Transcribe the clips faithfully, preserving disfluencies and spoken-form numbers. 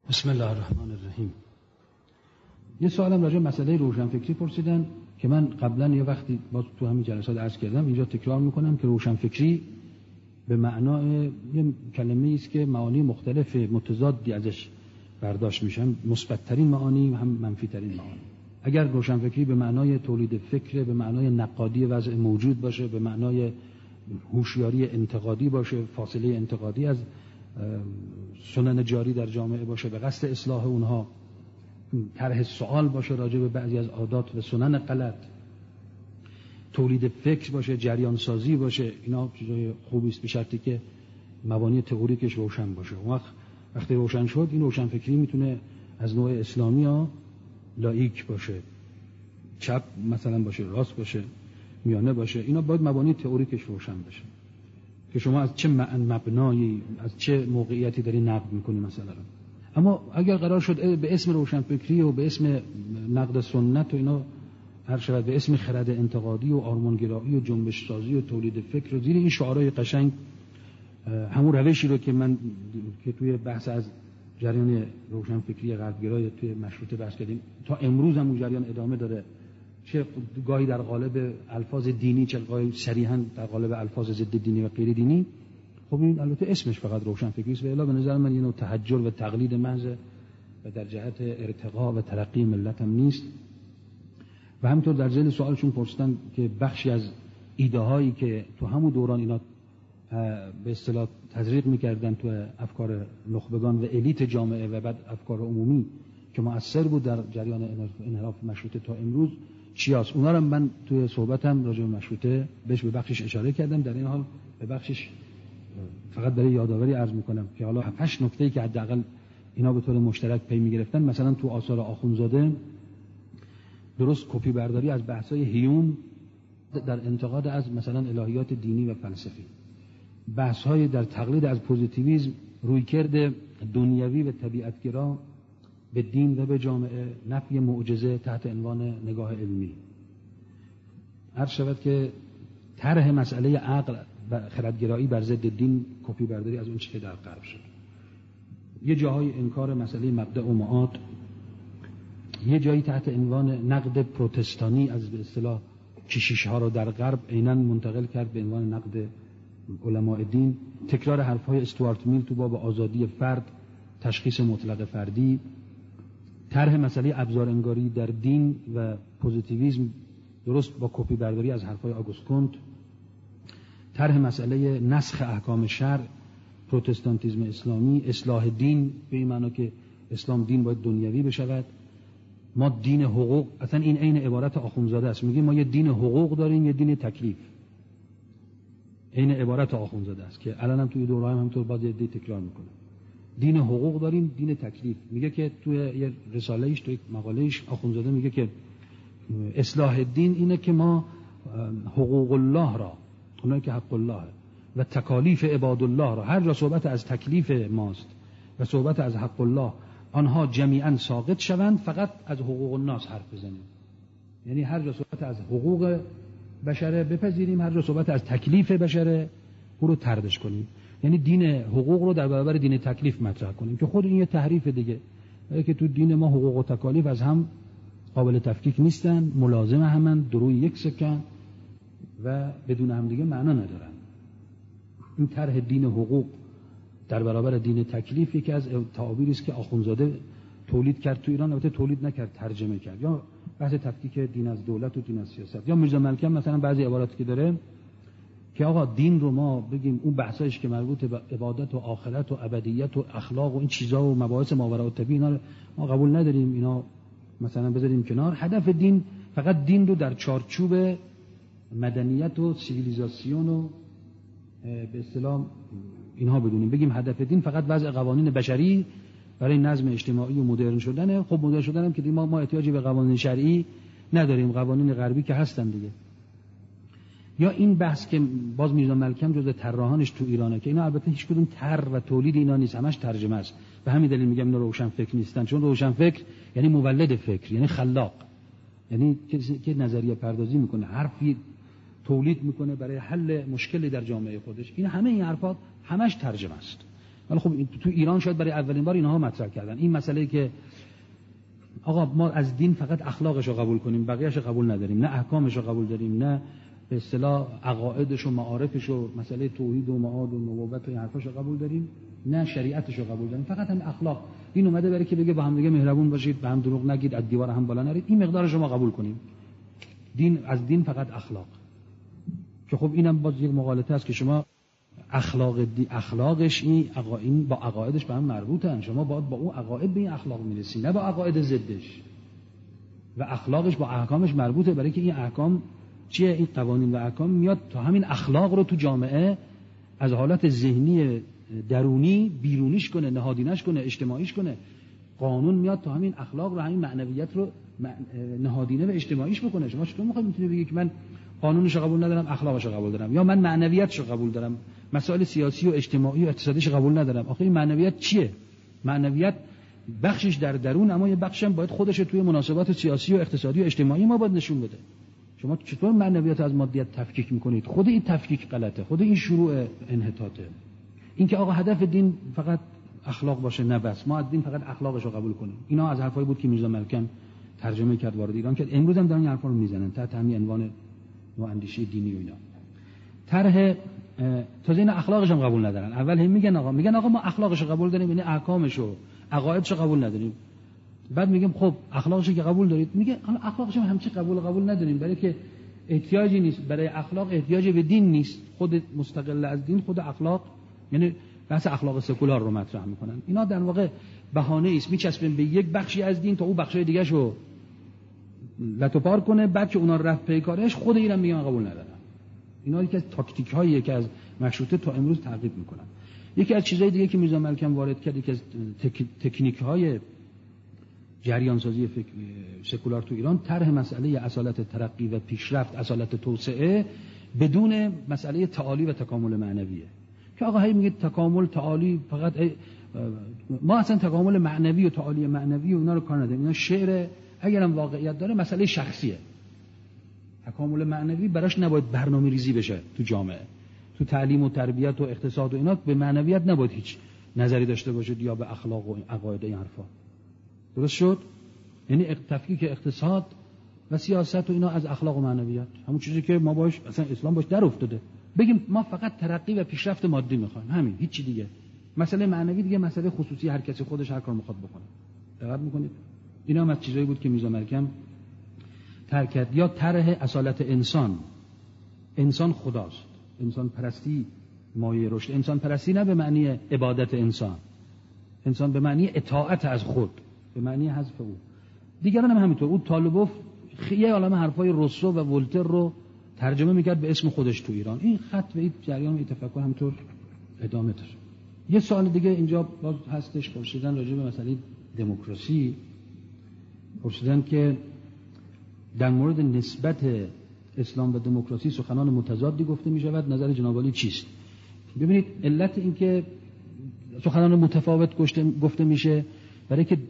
بسم الله الرحمن الرحیم. یه سوالم راجع به مسئله روشنفکری پرسیدن که من قبلا یه وقتی باز تو همین جلسات عرض کردم، اینجا تکرار میکنم که روشنفکری به معنای یه کلمه‌ای است که معانی مختلف متضادی ازش برداشت میشن، مثبت‌ترین معانی هم منفی‌ترین معانی. اگر روشنفکری به معنای تولید فکر، به معنای نقادی وضع موجود باشه، به معنای هوشیاری انتقادی باشه، فاصله انتقادی از سنن جاری در جامعه باشه به قصد اصلاح اونها، طرح سوال باشه راجع به بعضی از عادات و سنن غلط، تولید فکر باشه، جریان سازی باشه، اینا چیزای خوبی است به شرطی که مبانی تئوریکش روشن باشه. اون وقت وقتی روشن شد این روشنفکری میتونه از نوع اسلامی ها لاییک باشه، چپ مثلا باشه، راست باشه، میانه باشه. اینا باید مبانی تئوریکش روشن بشه که شما از چه مبنایی، از چه موقعیتی داری نقد میکنی مثلا. اما اگر قرار شد به اسم روشنفکری و به اسم نقد سنت و اینا هر شود، به اسم خرد انتقادی و آرمانگرایی و جنبش سازی و تولید فکر و زیر این شعارهای قشنگ، همون روشی رو که من که توی بحث از جریان روشنفکری غربگرای توی مشروطه بحث کردیم تا امروز هم اون جریان ادامه داره، چه گاهی در قالب الفاظ دینی، چه گاهی صریحاً در قالب الفاظ ضد دینی و غیر دینی. خب این البته اسمش فقط روشنفکری است و الا به نظر من یه نوع تحجر و تقلید محض و در جهت ارتقا و ترقی ملت هم نیست. و همینطور در ذیل سوالشون پرسیدن که بخشی از ایده هایی که تو همون دوران اینا به اصطلاح تزریق میکردن تو افکار نخبگان و الیت جامعه و بعد افکار عمومی که مؤثر بود در جریان انحراف مشروطه تا امروز چی هست، اونا رو من توی صحبتم راجع به مشروطه بهش به بخشش اشاره کردم. در این حال به بخشش فقط برای یادآوری عرض میکنم که حالا هشت نکته‌ای که حداقل اینا به طور مشترک پی میگرفتن، مثلا تو آثار آخوندزاده درست کپی برداری از بحث‌های هیوم در انتقاد از مثلا الهیات دینی و فلسفی، بحث‌های در تقلید از پوزیتیویسم، رویکرد دنیوی و طبیعتگرا به دین و به جامعه، نفی معجزه تحت عنوان نگاه علمی. عرض شود که طرح مسئله عقل و خردگرایی بر ضد دین کپی برداری از اون چیزی که در غرب شد. یه جاهای انکار مسئله مبدأ و معاد، یه جایی تحت عنوان نقد پروتستانی از به اصطلاح کشیش‌ها رو در غرب عیناً منتقل کرد به عنوان نقد علماء دین، تکرار حرف‌های استوارت میل تو باب آزادی فرد، تشخیص مطلق فردی، طرح مسئله ابزار انگاری در دین و پوزیتیویسم درست با کپی برداری از حرف‌های آگوست کنت، طرح مسئله نسخ احکام شرع، پروتستانتیسم اسلامی، اصلاح دین به این معنی که اسلام دین باید دنیوی بشود، ما دین حقوق، اصلا این عین عبارت آخوندزاده است، میگیم ما یه دین حقوق داریم یه دین تکلیف، عین عبارت آخوندزاده است که الان هم توی دوره هم همینطور باز یه تکرار میکنه. دین حقوق داریم، دین تکلیف. میگه که توی یه رساله‌ایش، توی مقاله‌ایش آخوندزاده میگه که اصلاح دین اینه که ما حقوق الله را، اونایی که حق الله و تکالیف عباد الله را، هر جا صحبت از تکلیف ماست و صحبت از حق الله، آنها جمیعاً ساقط شوند، فقط از حقوق الناس حرف بزنیم. یعنی هر جا صحبت از حقوق بشره بپذیریم، هر جا صحبت از تکلیف بشره او رو طردش کنیم. یعنی دین حقوق رو در برابر دین تکلیف مطرح کنیم که خود این یه تحریف دیگه، برای که تو دین ما حقوق و تکالیف از هم قابل تفکیک نیستن، ملازم همن، دروی یک سکن و بدون هم دیگه معنا ندارن. این طرح دین حقوق در برابر دین تکلیف یکی از تعابیری است که آخوندزاده تولید کرد تو ایران، البته تولید نکرد، ترجمه کرد. یا بحث تفکیک دین از دولت و دین از سیاست. یا میرزا ملکم مثلا بعضی عباراتی که داره که آقا دین رو ما بگیم اون بحثایش که مربوط به عبادت و آخرت و ابدیت و اخلاق و این چیزا و مباحث ماوراء الطبیعه، اینا ما قبول نداریم، اینا مثلا بذاریم کنار. هدف دین فقط دین رو در چارچوب مدنیت و سیویلیزاسیون و به اصطلاح اینها بدونیم، بگیم هدف دین فقط وضع قوانین بشری برای نظم اجتماعی و مدرن شدنه. خب مدرن شدن هم که ما ما احتیاجی به قوانین شرعی نداریم، قوانین غربی که هستن دیگه. یا این بحث که باز میرزا ملکم جزء طراحانش تو ایرانه که اینا البته هیچ کدوم طرح و تولید اینا نیست، همش ترجمه است. به همین دلیل میگم اینا روشن فکر نیستن، چون روشن فکر یعنی مولد فکر، یعنی خلاق، یعنی کسی که نظریه پردازی میکنه، حرفی تولید میکنه برای حل مشکلی در جامعه خودش. این همه این حرفات همش ترجمه است. ولی خب تو ایران شاید برای اولین بار اینها مطرح کردن این مسئله که آقا ما از دین فقط اخلاقش رو قبول کنیم، بقیه‌اش رو قبول نداریم، نه احکامش رو قبول داریم، نه به اصطلاح عقایدش و معارفش و مسئله توحید و معاد و نبوت و این حرفاش رو قبول داریم، نه شریعتش رو قبول داریم، فقط هم اخلاق. این اومده برای که بگه با هم دیگه مهربون باشید، به هم دروغ نگید، از دیوار هم بالا نرید، این مقدارش رو ما قبول کنیم. دین از دین فقط اخلاق. که خب اینم باز یک مغالطه است که شما اخلاق دی اخلاقش این این با عقایدش به هم مربوطن، شما باید با اون عقاید به این اخلاق میرسی، نه با عقاید ضدش. و اخلاقش با احکامش مربوطه، برای که این احکام چیه؟ این قوانین و احکام میاد تا همین اخلاق رو تو جامعه از حالت ذهنی درونی بیرونیش کنه، نهادینش کنه، اجتماعیش کنه. قانون میاد تا همین اخلاق رو، همین معنویت رو نهادینه و اجتماعیش بکنه. شما چطور میخواید میتونی بگی که من قانونش رو قبول ندارم، اخلاقش رو قبول دارم، یا من معنویتش رو قبول دارم، مسائل سیاسی و اجتماعی و اقتصادیش رو قبول ندارم؟ آخه این معنویت چیه؟ معنویت بخشش در درون، اما یه بخشش هم باید خودش توی مناسبات سیاسی و اقتصادی و اجتماعی ما باید نشون بده. شما چطور معنویت از مادیت تفکیک میکنید؟ خود این تفکیک غلطه، خود این شروع انحطاطه. این که آقا هدف دین فقط اخلاق باشه، نه بس ما از دین فقط اخلاقش رو قبول کنیم. اینا از حرفایی بود که میرزا ملکم ترجمه کرد وارد ایران کرد. امروز هم دارن این حرفا رو میزنن تحت همین عنوان نواندیشی دینی و اینا. طرح تازه این اخلاقش هم قبول ندارن. اول هم میگن آقا میگن آقا ما اخلاقش رو قبول داریم، یعنی احکامش و عقایدش رو قبول نداریم. بعد میگم خب اخلاقش که قبول دارید، میگه حالا اخلاقش هم همچی قبول قبول نداریم، برای که احتیاجی نیست، برای اخلاق احتیاجی به دین نیست، خود مستقل از دین خود اخلاق، یعنی بحث اخلاق سکولار رو مطرح میکنن. اینا در واقع بهانه است، میچسبن به یک بخشی از دین تا اون بخشای دیگه‌شو لطوپار کنه، بعد که اونا رفت پی کارش خود ایران میگن قبول ندارن. اینا یکی از تاکتیک هایی که از مشروطه تا امروز تعقیب میکنن. یکی از چیزهای دیگه که میرزا ملکم وارد کرد، یکی از تک... تکنیک های جریان سازی فکر سکولار تو ایران، طرح مسئله اصالت ترقی و پیشرفت، اصالت توسعه بدون مسئله تعالی و تکامل معنویه. که آقا هی میگه تکامل تعالی، فقط ما اصلا تکامل معنوی و تعالی معنوی و اینا رو کار نداریم، اینا شعر، اگرم واقعیت داره مسئله شخصیه. تکامل معنوی براش نباید برنامه ریزی بشه تو جامعه، تو تعلیم و تربیت و اقتصاد و اینا به معنویت نباید هیچ نظری داشته باشه، یا به اخلاق و عقاید این حرفا. درست شد؟ یعنی تفکیک اقتصاد و سیاست و اینا از اخلاق و معنویت، همون چیزی که ما باش اصلا اسلام باش در افتاده. بگیم ما فقط ترقی و پیشرفت مادی میخوایم، همین، هیچ چی دیگه. مسئله معنوی دیگه مسئله خصوصی، هر کسی خودش هر کار میخواد بکنه. دقت میکنید؟ اینا هم از چیزایی بود که میرزا ملکم ترک کرد. یا طرح اصالت انسان، انسان خداست، انسان پرستی مایه رشد. انسان پرستی نه به معنی عبادت انسان، انسان به معنی اطاعت از خود، به معنی حذف او. دیگران هم همینطور. اون طالبوف یه عالمه حرفای روسو و ولتر رو ترجمه میکرد به اسم خودش تو ایران. این خط و این جریان و این تفکر همینطور ادامه داره. یه سوال دیگه اینجا باز هستش، پرسیدن راجع به مسئله دموکراسی، پرسیدن که در مورد نسبت اسلام و دموکراسی سخنان متضادی گفته می شود، نظر جناب عالی چیست؟ ببینید علت این که سخنان متفاوت گفته میشه برای که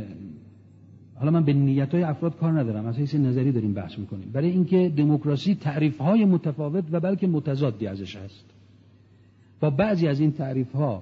حالا من به نیت‌های افراد کار ندارم، از حیث نظری داریم بحث میکنیم، برای اینکه دموکراسی تعریف‌های متفاوت و بلکه متضادی ازش هست. با بعضی از این تعریف‌ها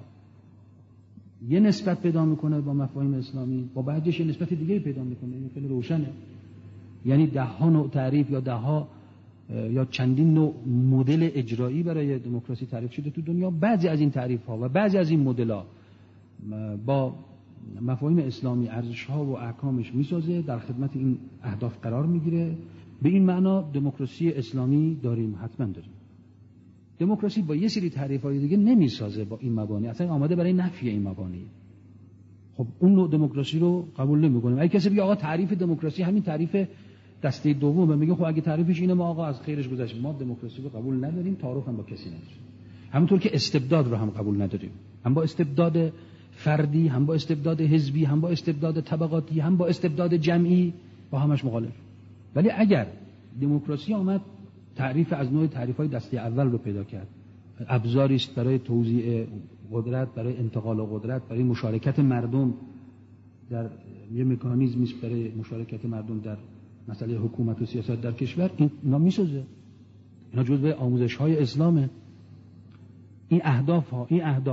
یه نسبت پیدا میکنه با مفاهیم اسلامی، با بعضیش یه نسبت دیگه پیدا میکنه. این خیلی روشنه. یعنی ده ها نوع تعریف یا ده ها یا چندین نوع مدل اجرایی برای دموکراسی تعریف شده تو دنیا. بعضی از این تعریف‌ها و بعضی از این مدل‌ها با مفاهیم اسلامی ارزش‌ها و احکامش میسازه، در خدمت این اهداف قرار میگیره. به این معنا دموکراسی اسلامی داریم، حتما داریم. دموکراسی با یه سری تعریف‌های دیگه نمیسازه با این مبانی، اصلا آماده برای نفی این مبانی. خب اون نوع دموکراسی رو قبول نمی‌کنیم. اگه کسی بگه آقا تعریف دموکراسی همین تعریف دسته دومه، میگه خب اگه تعریفش اینه ما آقا از خیرش گذشتیم، ما دموکراسی رو قبول نداریم، تعارف هم با کسی نداریم. همونطور که استبداد رو هم قبول نداریم، هم با استبداد فردی، هم با استبداد حزبی، هم با استبداد طبقاتی، هم با استبداد جمعی، با همش مخالف. ولی اگر دموکراسی اومد تعریف از نوع تعریف‌های دسته اول رو پیدا کرد، ابزاری است برای توزیع قدرت، برای انتقال قدرت، برای مشارکت مردم در یه مکانیزمی است برای مشارکت مردم در مسئله حکومت و سیاست در کشور، اینا میسازه. اینا جزء آموزش‌های اسلامه. این اهداف ها این اهداف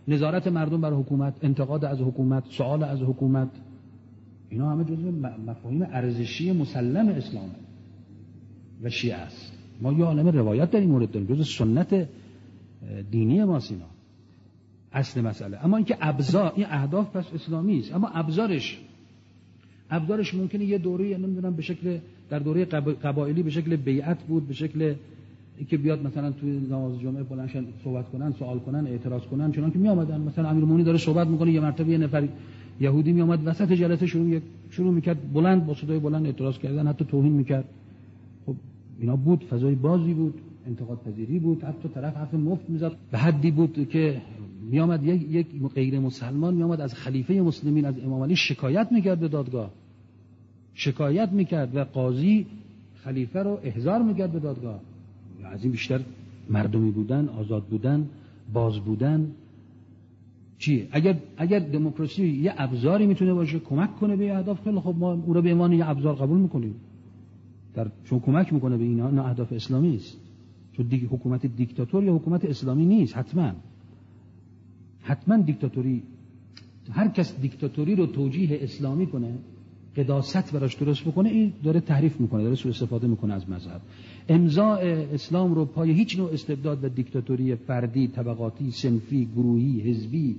نظارت مردم بر حکومت، انتقاد از حکومت، سوال از حکومت، اینا همه جزء مفاهیم ارزشی مسلم اسلامه و شیعه است. ما یه عالمه روایت در این مورد داریم، جزء سنت دینی ماست اینا. اصل مسئله اما اینکه ابزار این اهداف پس اسلامی است، اما ابزارش ابزارش ممکنه یه دوره نمیدونم به شکل در دوره قبایلی به شکل بیعت بود، به شکل اینکه بیاد مثلا توی نماز جمعه بلندشن صحبت کنن، سوال کنن، اعتراض کنن، چون که می اومدن مثلا امیرالمومنین داره صحبت میکنه، یه مرتبه یه نفر یهودی می اومد وسط جلسه شروع شروع میکرد بلند با صدای بلند اعتراض کردن، حتی توهین میکرد. خب اینا بود، فضای بازی بود، انتقاد پذیری بود، حتی طرف حرف مفت میزد به حدی بود که می اومد یک یک غیر مسلمان می اومد از خلیفه مسلمین از امام علی شکایت میکرد به دادگاه، شکایت میکرد و قاضی خلیفه رو احضار میکرد به دادگاه. از این بیشتر مردمی بودن، آزاد بودن، باز بودن چیه؟ اگر اگر دموکراسی یه ابزاری میتونه باشه کمک کنه به اهداف، خیلی خب ما او رو به عنوان یه ابزار قبول میکنیم، در چون کمک میکنه به اینا، نه اهداف اسلامی است. چون دیگه حکومت دیکتاتور یا حکومت اسلامی نیست. حتما حتما دیکتاتوری، هر کس دیکتاتوری رو توجیه اسلامی کنه، قداست براش درست بکنه، این داره تحریف میکنه، داره سوء استفاده میکنه از مذهب. امضاء اسلام رو پای هیچ نوع استبداد و دیکتاتوری فردی، طبقاتی، صنفی، گروهی، حزبی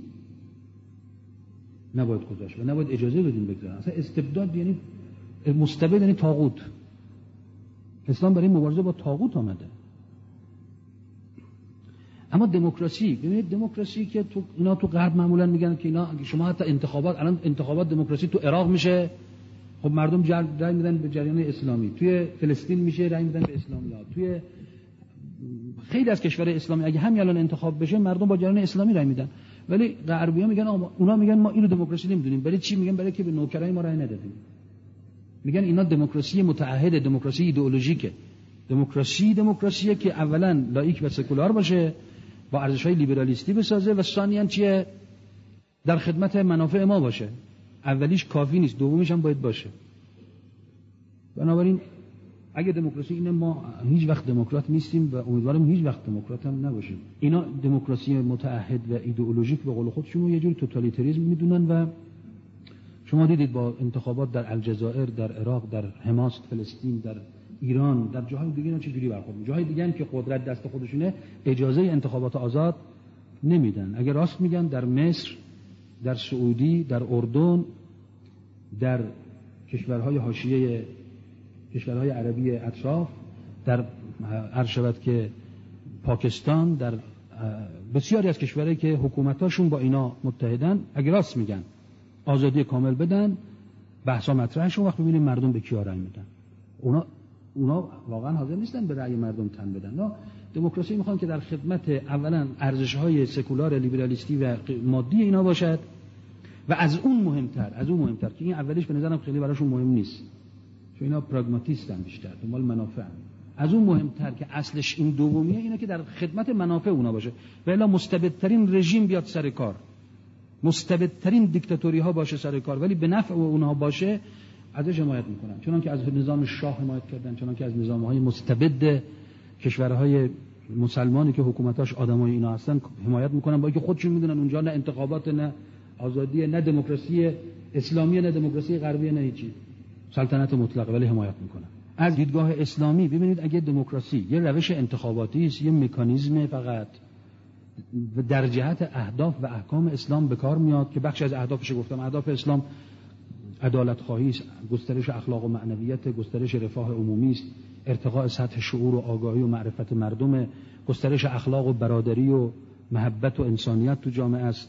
نباید گذاشت و نباید اجازه بدیم بگذارن. اصلا استبداد یعنی مستبد، یعنی طاغوت. اسلام برای مبارزه با طاغوت آمده. اما دموکراسی، ببینید دموکراسی که تو اینا تو غرب معمولا میگن که اینا شما حتی انتخابات، الان انتخابات دموکراسی تو عراق میشه، خب مردم جر... رای میدن به جریان اسلامی، توی فلسطین میشه رای میدن به اسلامیات، توی خیلی از کشورهای اسلامی اگه همین الان انتخاب بشه مردم با جریان اسلامی رای میدن. ولی غربی‌ها میگن اونا میگن ما اینو دموکراسی نمیدونیم. برای چی میگن؟ برای که به نوکرای ما رای ندادیم. میگن اینا دموکراسی متعهد، دموکراسی ایدئولوژیکه. دموکراسی دموکراسیه که اولا لاییک و سکولار باشه، با ارزش‌های لیبرالیستی بسازه و ثانیاً چیه؟ در خدمت منافع ما باشه. اولیش کافی نیست، دومیش هم باید باشه. بنابراین اگه دموکراسی اینه، ما هیچ وقت دموکرات نیستیم و امیدوارم هیچ وقت دموکرات هم نباشیم. اینا دموکراسی متعهد و ایدئولوژیک به قول خودشون یه جوری توتالیتاریسم میدونن و شما دیدید با انتخابات در الجزایر، در عراق، در حماس، فلسطین، در ایران، در جاهای دیگه اینا چجوری برخورد می‌کنن. جاهای دیگه هم که قدرت دست خودشونه اجازه انتخابات آزاد نمیدن. اگر راست میگن در مصر، در سعودی، در اردن، در کشورهای حاشیه کشورهای عربی اطراف، در عرض شود که پاکستان، در بسیاری از کشورهایی که حکومتاشون با اینا متحدن، اگر راست میگن آزادی کامل بدن، بحثا مطرحشون، وقت ببینیم مردم به کیا رأی میدن. اونا اونا واقعا حاضر نیستن به رأی مردم تن بدن. نه، دموکراسی میخوان که در خدمت اولا ارزش‌های سکولار لیبرالیستی و مادی اینا باشد و از اون مهمتر از اون مهمتر که این اولیش به نظرم خیلی براشون مهم نیست، چون اینا پراگماتیستن، بیشتر دنبال منافع. از اون مهمتر که اصلش این دومیه، اینه که در خدمت منافع اونا باشه و الا مستبدترین رژیم بیاد سر کار، مستبدترین دیکتاتوری ها باشه سر کار، ولی به نفع اونها باشه، ازش حمایت میکنن. چون که از نظام شاه حمایت کردن، چون که از نظام‌های مستبد کشورهای مسلمانی که حکومتاش آدمای اینا هستن حمایت میکنن، با اینکه خودشون میدونن اونجا نه انتخابات، نه آزادی، نه دموکراسی اسلامی، نه دموکراسی غربی، نه هیچی، سلطنت مطلقه، ولی حمایت میکنن. از دیدگاه اسلامی ببینید، اگه دموکراسی یه روش انتخاباتی است، یه مکانیزم فقط در جهت اهداف و احکام اسلام به کار میاد که بخش از اهدافش گفتم، اهداف اسلام عدالت خواهی است، گسترش اخلاق و معنویت، گسترش رفاه عمومی است، ارتقاء سطح شعور و آگاهی و معرفت مردم، گسترش اخلاق و برادری و محبت و انسانیت تو جامعه است،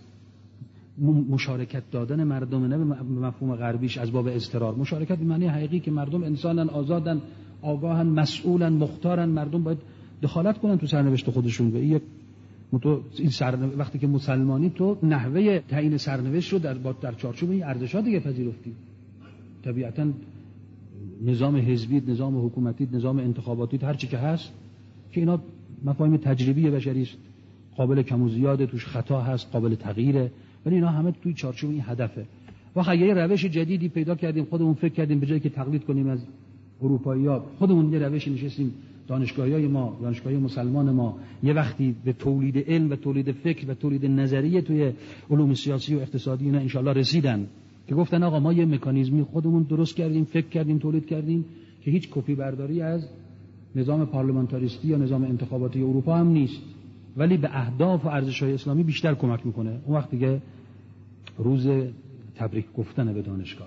مشارکت دادن مردم، نه به مفهوم غربیش از باب اضطرار، مشارکت به معنی حقیقی که مردم انسانن، آزادن، آگاهن، مسئولن، مختارن، مردم باید دخالت کنن تو سرنوشت خودشون. و این این سرنوشت وقتی که مسلمانی، تو نحوه تعیین سرنوشت رو در در چارچوب این ارزش‌ها دیگه پذیرفتی. طبیعتاً نظام حزبی، نظام حکومتی، نظام انتخاباتی، هر چی که هست که اینا مفاهیم تجربی بشری است، قابل کم و زیاده، توش خطا هست، قابل تغییره، ولی اینا همه توی چارچوب این هدفه. واقعا یه روش جدیدی پیدا کردیم، خودمون فکر کردیم به جایی که تقلید کنیم از اروپایی‌ها، خودمون یه روشی نشستیم دانشگاهی‌های ما، دانشگاهی مسلمان ما یه وقتی به تولید علم و تولید فکر و تولید نظریه توی علوم سیاسی و اقتصادی اینا انشالله رسیدن که گفتن آقا ما یه مکانیزمی خودمون درست کردیم، فکر کردیم، تولید کردیم که هیچ کپی برداری از نظام پارلمانتاریستی یا نظام انتخاباتی اروپا هم نیست، ولی به اهداف و ارزش‌های اسلامی بیشتر کمک میکنه. اون وقت دیگه روز تبریک گفتن به دانشگاه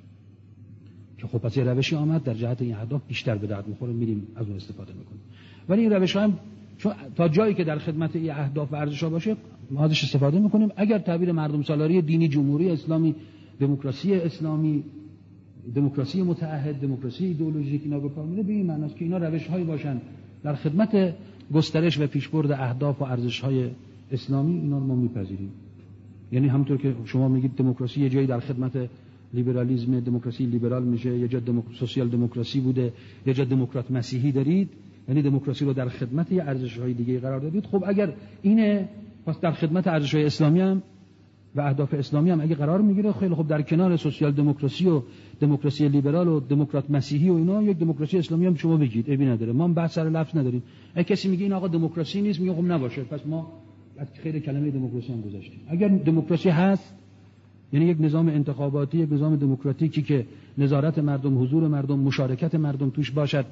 که خب پس یه روشی آمد در جهت این اهداف بیشتر به درد میخوره، میریم از اون استفاده میکنیم. ولی این روش هم چون تا جایی که در خدمت این اهداف و ارزش‌ها باشه ما ازش استفاده میکنیم. اگر تعبیر مردم سالاری دینی، جمهوری اسلامی، دموکراسی اسلامی، دموکراسی متعهد، دموکراسی ایدئولوژیک اینا به کار میره، به این معنی است که اینا روش‌هایی باشن در خدمت گسترش و پیشبرد اهداف و ارزش‌های اسلامی، اینا رو ما میپذیریم. یعنی همونطور که شما میگید دموکراسی یه جایی در خدمت لیبرالیسم، دموکراسی لیبرال میشه، یه جا دموکراسی سوسیال دموکراسی بوده، یه جا دموکرات مسیحی دارید، یعنی دموکراسی رو در خدمت یه ارزش‌های دیگه قرار دادید. خب اگر اینه پس در خدمت ارزش‌های اسلامی هم و اهداف اسلامی هم اگه قرار میگیره، خیلی خب در کنار سوسیال دموکراسی و دموکراسی لیبرال و دموکرات مسیحی و اینا یک دموکراسی اسلامی هم شما بگید، عیبی نداره، ما هم بحث سر لفظ نداریم. اگه کسی میگه این آقا دموکراسی نیست، میگه خب نباشه، پس ما از خیر کلمه دموکراسی هم گذاشتیم. اگر دموکراسی هست یعنی یک نظام انتخاباتی، یک نظام دموکراتیکی که نظارت مردم، حضور مردم، مشارکت مردم توش باشد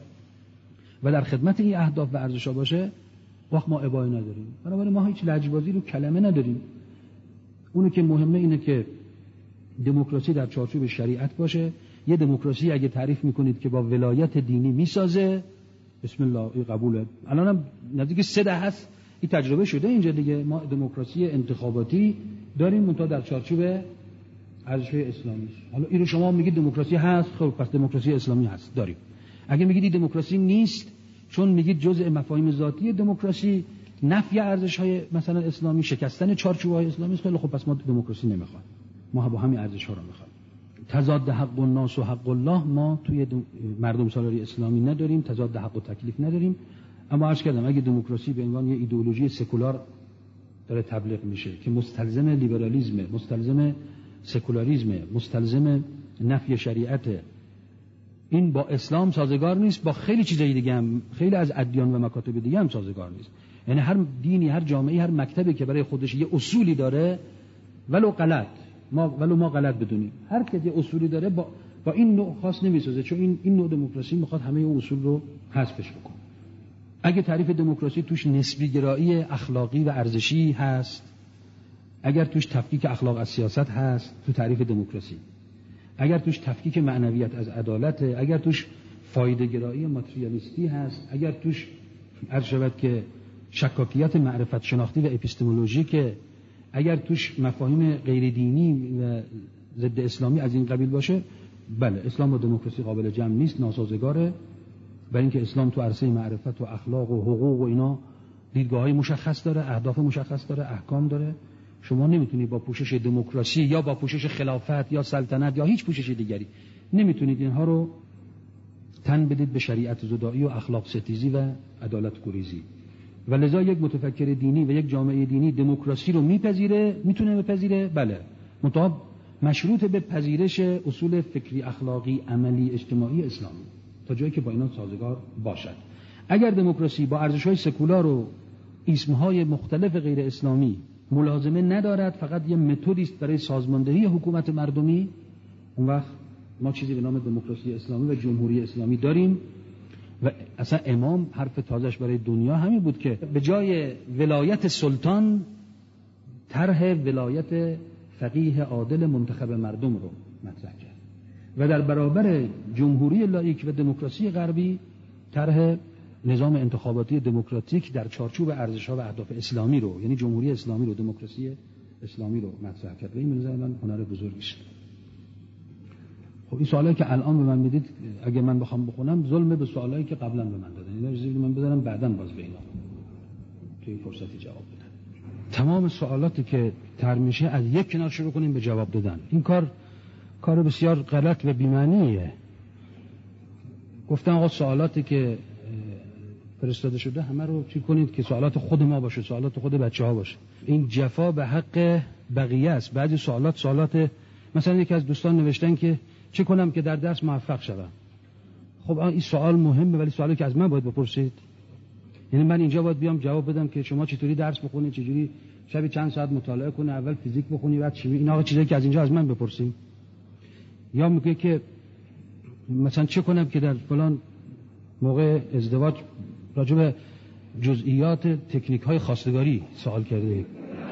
و در خدمت این اهداف و ارزش‌ها باشه، وقت ما ابایی نداریم. بنابراین ما هیچ لجبازی رو کلمه نداریم. اونی که مهمه اینه که دموکراسی در چارچوب شریعت باشه. یه دموکراسی اگه تعریف میکنید که با ولایت دینی میسازه، بسم الله، این قبوله. الانم نزدیک سه دهه هست این تجربه شده اینجا دیگه. ما دموکراسی انتخاباتی داریم منتها در چارچوب ارزش‌های اسلامی. حالا اینو شما میگید دموکراسی هست، خب پس دموکراسی اسلامی هست داریم. اگه میگید این دموکراسی نیست چون میگید جزء مفاهیم ذاتی دموکراسی نفی ارزش‌های مثلا اسلامی، شکستن چارچوب‌های اسلامی است، خیلی خب پس ما دموکراسی نمیخوایم، ما با همین ارزش‌ها رو میخوایم. تضاد حق الناس و حق الله ما توی مردم سالاری اسلامی نداریم، تضاد حق و تکلیف نداریم. اما عرض کردم اگه دموکراسی به عنوان یه ایدئولوژی سکولار داره تبلیغ میشه که مستلزم لیبرالیسم، مستلزم سکولاریسم، مستلزم نفی شریعت، این با اسلام سازگار نیست، با خیلی چیزای دیگه هم، خیلی از ادیان و مکاتب دیگه هم سازگار نیست. یعنی هر دینی، هر جامعه‌ای، هر مکتبی که برای خودش یه اصولی داره، ولو غلط ما ولو ما غلط بدونیم، هر کی یه اصولی داره با با این نوع خاص نمیسازه، چون این این نوع دموکراسی میخواد همه اون اصول رو حذفش بکنه. اگه تعریف دموکراسی توش نسبی گرایی اخلاقی و ارزشی هست، اگر توش تفکیک اخلاق از سیاست هست تو تعریف دموکراسی، اگر توش تفکیک معنویت از عدالت، اگر توش فایده گرایی ماتریالیستی هست، اگر توش عرض شود که شکاکیت معرفت شناختی و اپیستمولوژیک، اگر توش مفاهیم غیر دینی و ضد اسلامی از این قبیل باشه، بله اسلام و دموکراسی قابل جمع نیست، ناسازگاره. برای اینکه اسلام تو عرصه معرفت و اخلاق و حقوق و اینا دیدگاه‌های مشخص داره، اهداف مشخص داره، احکام داره. شما نمیتونید با پوشش دموکراسی یا با پوشش خلافت یا سلطنت یا هیچ پوشش دیگری نمیتونید اینها رو تن بدید به شریعت زدایی و اخلاق ستیزی و عدالت گریزی. و لذا یک متفکر دینی و یک جامعه دینی دموکراسی رو میپذیره، میتونه بپذیره، بله، منتها مشروط به پذیرش اصول فکری، اخلاقی، عملی، اجتماعی اسلامی تا جایی که با اینا سازگار باشد. اگر دموکراسی با ارزش‌های سکولار و اسمهای مختلف غیر اسلامی ملازمه ندارد، فقط یه متدی است برای سازماندهی حکومت مردمی، اون وقت ما چیزی به نام دموکراسی اسلامی و جمهوری اسلامی داریم. و اصلا امام حرف تازهش برای دنیا همین بود که به جای ولایت سلطان طرح ولایت فقیه عادل منتخب مردم رو مطرح کرد و در برابر جمهوری لاییک و دموکراسی غربی طرح نظام انتخاباتی دموکراتیک در چارچوب ارزش‌ها و اهداف اسلامی رو، یعنی جمهوری اسلامی رو، دموکراسی اسلامی رو مطرح کرد. این منظر من هنر بزرگی است. خب این سوالایی که الان به من میدید اگه من بخوام بخونم ظلمه به سوالایی که قبلا به من دادن، اینا چیزی من بذارم بعداً باز به اینا که این فرصتی جواب بدن. تمام سوالاتی که طرح میشه از یک کنار شروع کنیم به جواب دادن. این کار کار بسیار غلط و بی‌معنیه. گفتم آقا سوالاتی که فرستاده شده همه رو چی کنید که سوالات خود ما باشه، سوالات خود بچه‌ها باشه. این جفا به حق بقیه است. بعضی سوالات سوالات مثلا یکی از دوستان نوشتن که چه کنم که در درس موفق شوم. خب این سوال مهمه، ولی سوالی که از من باید بپرسید. یعنی من اینجا باید بیام جواب بدم که شما چطوری درس بخونید، چجوری شب چند ساعت مطالعه کنی، اول فیزیک بخونی بعد شیمی، این آقا چیزایی که از اینجا از من بپرسید. یا میگه که مثلا چه کنم که در فلان موقع ازدواج راجع به جزئیات تکنیک های خواستگاری سوال کرده.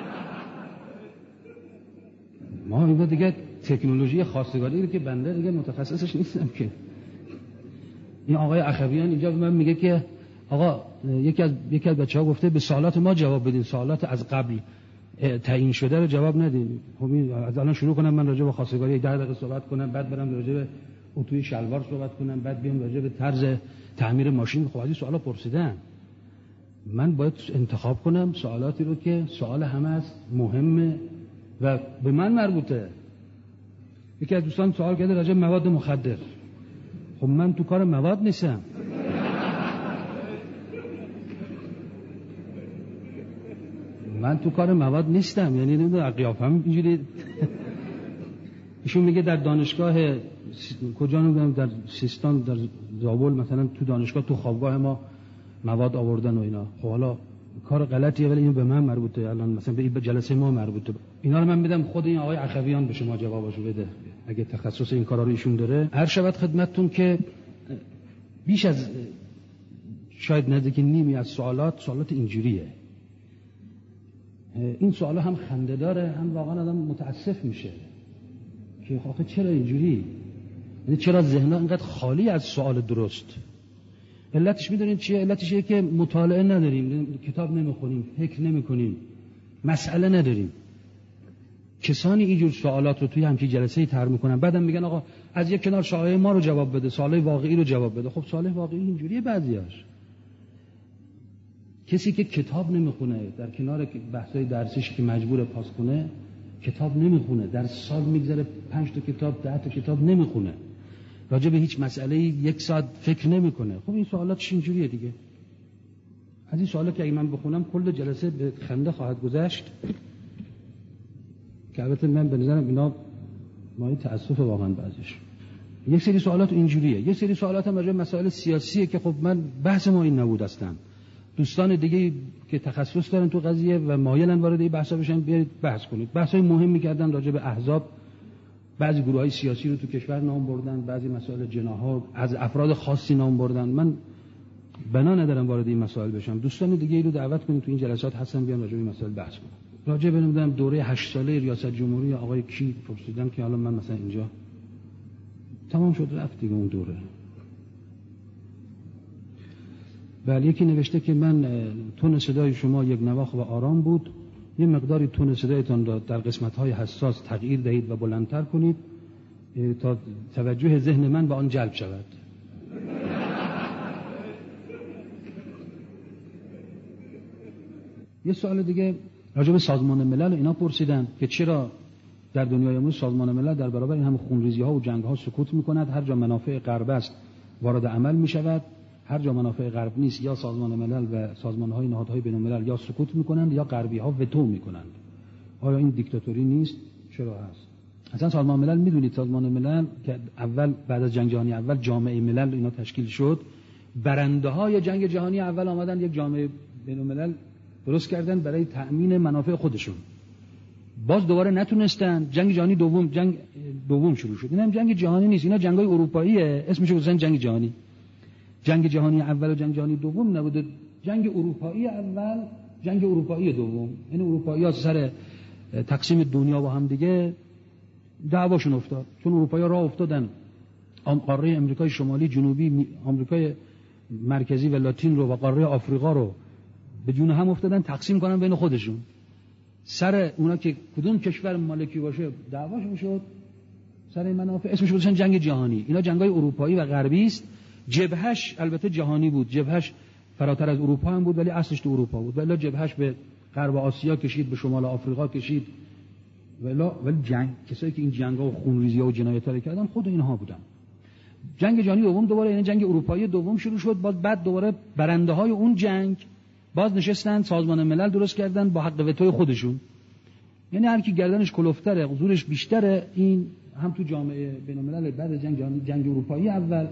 ما اینجا دیگه تکنولوژی خواستگاری رو که بنده دیگه متخصصش نیستم که. این آقای اخویان اینجا به من میگه که آقا یکی از یکی از بچه‌ها گفته به سوالات ما جواب بدین، سوالات از قبل تعیین شده رو جواب ندین. خب از الان شروع کنم من راجع به خواستگاری ده دقیقه صحبت کنم، بعد برم راجع به اتوی شلوار صحبت کنم، بعد بیام راجع به طرز تعمیر ماشین. خب از این سوالا پرسیدن، من باید انتخاب کنم سوالاتی رو که سوال همه است، مهمه و به من مربوطه. یکی از دوستان سوال کرده راجع به مواد مخدر. خب من تو کار مواد نیستم. من تو کار مواد نیستم، یعنی نمیدونم قیافم اینجوری. ایشون میگه در دانشگاه کجا نمیدونم در سیستان در زابل مثلا تو دانشگاه تو خوابگاه ما مواد آوردن و اینا. خب حالا کار غلطیه ولی این به من مربوطه، الان مثلا به جلسه ما مربوطه. اینا رو من میدم خود این آقای اخویان به شما جوابشو بده اگه تخصص این کارا رو ایشون داره. هر شود خدمتتون که بیش از شاید نزدیک نیمی از سوالات سوالات اینجوریه. این سوالا هم خنده داره، هم واقعا آدم متاسف میشه که آخه چرا اینجوری، یعنی چرا ذهن‌ها اینقدر خالی از سوال درست. علتش میدونید چیه؟ علتش اینه که مطالعه نداریم، کتاب نمیخونیم، فکر نمیکنیم، مسئله نداریم. کسانی اینجور سوالات رو توی همچین جلسه‌ای طرح میکنن، بعدم میگن آقا از یک کنار سوالای ما رو جواب بده، سوالای واقعی رو جواب بده. خب سوال واقعی اینجوریه بعضیاش. کسی که کتاب نمیخونه در کنار بحث‌های درسیش که مجبور پاس کنه، کتاب نمیخونه، در سال میگذره پنج تا کتاب ده تا کتاب نمیخونه، راجع به هیچ مسئله‌ای یک ساعت فکر نمیکنه. خب این سوالات اینجوریه دیگه. از این سوالا که اگه من بخونم کل جلسه به خنده خواهد گذشت، که البته من به نظرم اینا مایه تأسف واقعا بعضیش. یک سری سوالات اینجوریه، یک سری سوالات هم راجع به مسائل سیاسیه که خب من بحث ما این نبود اصلا. دوستان دیگه که تخصص دارن تو قضیه و مایلن وارد این بحثا بشن بیارید بحث کنید. بحثای مهمی کردن راجع به احزاب، بعضی گروه‌های سیاسی رو تو کشور نام بردن، بعضی مسائل جناح‌ها از افراد خاصی نام بردن. من بنا ندارم وارد این مسائل بشم. دوستان دیگه رو دعوت کنید تو این جلسات هستن بیان راجع به این مسائل بحث کنن. راجع به نمیدونم دوره هشت ساله ریاست جمهوری آقای کی پرسیدم که حالا من مثلا اینجا تمام شد رفت دیگه اون دوره. ولی یکی نوشته که من تون صدای شما یک نواخت و آرام بود، یه مقداری تون صدایتان را در قسمت‌های حساس تغییر دهید و بلندتر کنید تا توجه ذهن من به آن جلب شود. یه سوال دیگه راجع به سازمان ملل اینا پرسیدن که چرا در دنیای امروز سازمان ملل در برابر این همه خونریزی‌ها و جنگ‌ها سکوت می‌کند، هر جا منافع غرب است وارد عمل می‌شود، هر جا منافع غرب نیست یا سازمان ملل و سازمان‌های نهادهای بین‌الملل یا سکوت می‌کنند یا غربی‌ها وتو می‌کنند. آیا این دیکتاتوری نیست؟ چرا هست؟ اصلا سازمان ملل می‌دونید سازمان ملل که اول بعد از جنگ جهانی اول جامعه ملل اینا تشکیل شد، برنده‌های جنگ جهانی اول آمدن یک جامعه بین‌الملل درست کردن برای تأمین منافع خودشون. باز دوباره نتونستن، جنگ جهانی دوم جنگ دوم شروع شد. اینا هم جنگ جهانی نیست، اینا جنگ‌های اروپاییه، اسمش گذاشتن جنگ جهانی. جنگ جهانی اول و جنگ جهانی دوم نبوده، جنگ اروپایی اول، جنگ اروپایی دوم. یعنی اروپایی‌ها سر تقسیم دنیا با هم دیگه دعواشون افتاد، چون اروپایی‌ها راه افتادن قاره امریکای شمالی، جنوبی، آمریکای مرکزی و لاتین رو و قاره آفریقا رو به جون هم افتادن تقسیم کنن بین خودشون. سر اونا که کدوم کشور مالکی باشه دعواشون شد سر این منافع، اسمش گذاشتن جنگ جهانی. اینا جنگ‌های اروپایی و غربی است. جبهش البته جهانی بود، جبهش فراتر از اروپا هم بود ولی اصلش تو اروپا بود. ولی جبهش به غرب آسیا کشید، به شمال آفریقا کشید. ولی ولی جنگ کسایی که این جنگ‌ها و خونریزی‌ها و جنایت‌ها رو کردن خود اینها بودن. جنگ جهانی دوم دوباره یعنی جنگ اروپایی دوم شروع شد، باز بعد دوباره برنده‌های اون جنگ باز نشستن سازمان ملل درست کردن با حق وتوی خودشون. یعنی هر کی گردنش کلفتره، زورش بیشتره، این هم تو جامعه بین‌الملل بعد جنگ جهانی جنگ اروپایی اول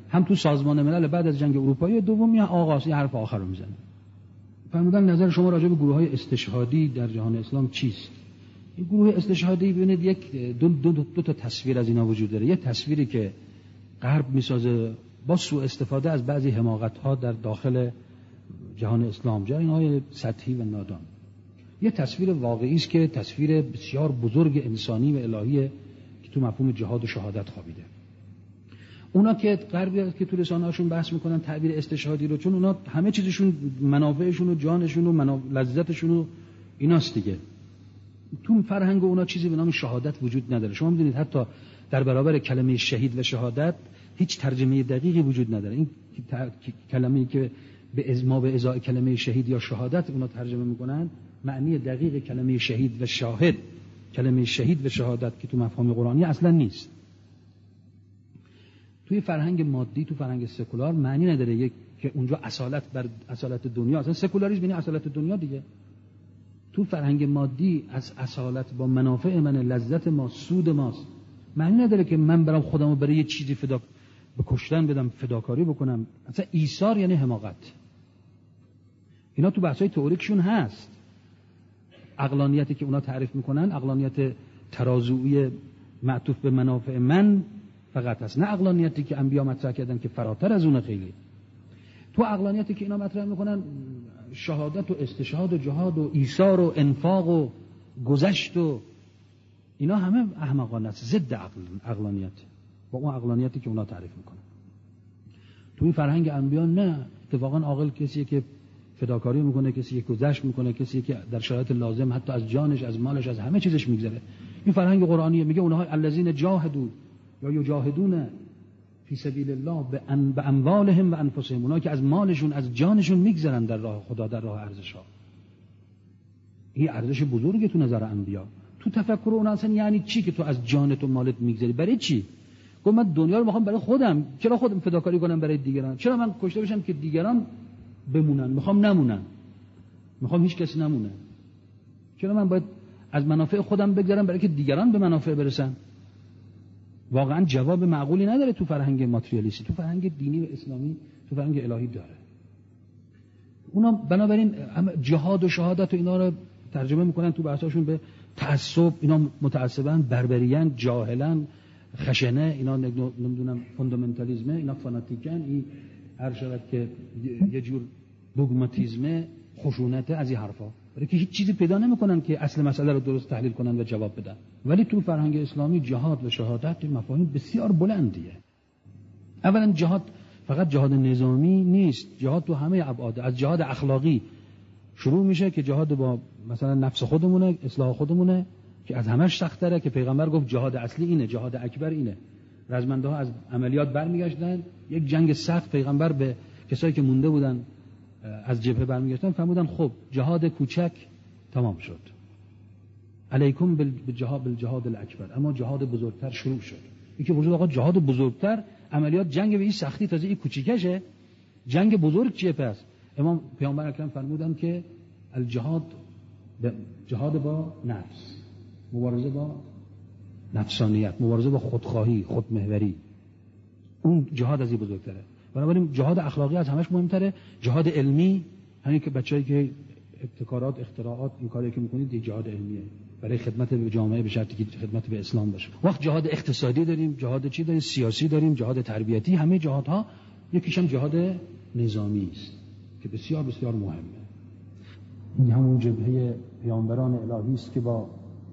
هم تو سازمان ملل بعد از جنگ اروپایی دوم یا آغاز یه حرف آخر رو میزنه. فرمودن نظر شما راجع به گروه‌های استشهادی در جهان اسلام چیست؟ این گروه استشهادی ببینید یک دو, دو, دو, دو تا تصویر از اینا وجود داره. یه تصویری که غرب میسازه با سوء استفاده از بعضی حماقت‌ها در داخل جهان اسلام، جریان‌های سطحی و نادان. یه تصویر واقعی است که تصویر بسیار بزرگ انسانی و الهیه که تو مفهوم جهاد و شهادت خوابیده. اونا که غربی که تو رسانه‌هاشون بحث میکنن تعبیر استشهادی رو، چون اونا همه چیزشون منافعشون و جانشون و منافع لذتشون و ایناست دیگه. تو فرهنگ اونا چیزی به نام شهادت وجود نداره. شما میدونید حتی در برابر کلمه شهید و شهادت هیچ ترجمه دقیقی وجود نداره. این کلمه‌ای که به ما به ازای کلمه شهید یا شهادت اونا ترجمه میکنن، معنی دقیق کلمه شهید و شاهد، کلمه شهید و شهادت که تو مفهوم قرآنی اصلا نیست. توی فرهنگ مادی، تو فرهنگ سکولار معنی نداره یک که اونجا اصالت بر اصالت دنیا، اصلا سکولاریسم یعنی اصالت دنیا دیگه. تو فرهنگ مادی از اصالت با منافع من، لذت ما، سود ماست. معنی نداره که من برام خودمو برای یه چیزی فدا به کشتن بدم، فداکاری بکنم. اصلا ایثار یعنی حماقت. اینا تو بحث‌های تئوریکشون هست. عقلانیتی که اونا تعریف میکنن عقلانیت ترازویی معطوف به منافع من فقط هست، نه عقلانیتی که انبیا مطرح کردن که فراتر از اون خیلی. تو عقلانیتی که اینا مطرح میکنن شهادت و استشهاد و جهاد و ایثار و انفاق و گذشت و اینا همه احمقانه است، ضد عقل عقلانیت با اون عقلانیتی که اونا تعریف میکنن. توی فرهنگ انبیا نه، اتفاقا عاقل کسیه که فداکاری میکنه، کسی که گذشت میکنه، کسی که در شرایط لازم حتی از جانش، از مالش، از همه چیزش میگذره. این فرهنگ قرآنیه، میگه اونها الذین جاهدوا یا یجاهدون فی سبیل الله به اموالهم و انفسهم، اونها که از مالشون از جانشون میگذرن در راه خدا، در راه ارزش‌ها. این ارزش بزرگه تو نظر انبیا. تو تفکر اون اصلا یعنی چی که تو از جانت و مالت میگذری؟ برای چی؟ گفت من دنیا رو میخوام برای خودم، چرا خودم فداکاری کنم برای دیگران؟ چرا من کشته بشم که دیگران بمونن؟ میخوام نمونن، میخوام هیچ کسی نمونه. چرا من باید از منافع خودم بگذرم برای که دیگران به منافع برسن؟ واقعا جواب معقولی نداره تو فرهنگ ماتریالیستی. تو فرهنگ دینی و اسلامی، تو فرهنگ الهی داره. اونا بنابراین جهاد و شهادت و اینا رو ترجمه میکنن تو بحثاشون به تعصب. اینا متعصبن، بربریان، جاهلن، خشنه، اینا نمیدونم فوندامنتالیسمه، اینا فاناتیکن، این هر شود که یه جور دوگماتیزمه، خشونته، از این حرفا، برای که هیچ چیزی پیدا نمیکنن که اصل مسئله رو درست تحلیل کنن و جواب بدن. ولی تو فرهنگ اسلامی جهاد و شهادت مفاهیم بسیار بلندیه. اولا جهاد فقط جهاد نظامی نیست، جهاد تو همه ابعاد. از جهاد اخلاقی شروع میشه که جهاد با مثلا نفس خودمونه، اصلاح خودمونه که از همش سخت‌تره، که پیغمبر گفت جهاد اصلی اینه، جهاد اکبر اینه. رزمنده ها از عملیات برمیگشتن، یک جنگ سخت پیغمبر به کسایی که مونده بودن از جبهه برمیگشتن فرمودن خب جهاد کوچک تمام شد، علیکم بالجهاد بالجهاد الاکبر، اما جهاد بزرگتر شروع شد. یکی وجود آقا جهاد بزرگتر، عملیات جنگ به این سختی، تازه این کوچیکشه، جنگ بزرگ چیه پس؟ امام پیامبر اکرم فرمودن که الجهاد جهاد با نفس، مبارزه با نفسانیت، مبارزه با خودخواهی، خودمحوری، اون جهاد از این بزرگتره. بنابراین جهاد اخلاقی از همش مهمتره. جهاد علمی، همین که بچه‌ای که ابتکارات، اختراعات، این کاری که می‌کنید دیگه جهاد علمیه برای خدمت به جامعه، به شرطی که خدمت به اسلام باشه. وقت جهاد اقتصادی داریم، جهاد چی داریم؟ سیاسی داریم، جهاد تربیتی، همه جهادها یکیش هم جهاد نظامی است که بسیار بسیار مهمه. این همون جبهه پیامبران الهی است که با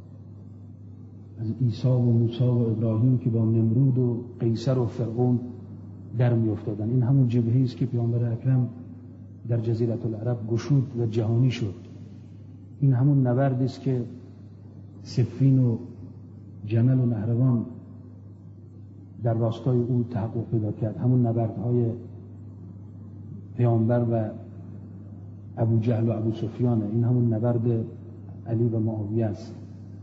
از عیسی و موسی و ابراهیم که با نمرود و قیصر و فرعون در می افتادن. این همون جبهه‌ای است که پیامبر اکرم در جزیره العرب گشود و جهانی شد. این همون نبردی است که صفین و جمل و نهروان در راستای او تحقق پیدا کرد. همون نبردهای پیامبر و ابو جهل و ابو سفیان، این همون نبرد علی و معاویه است.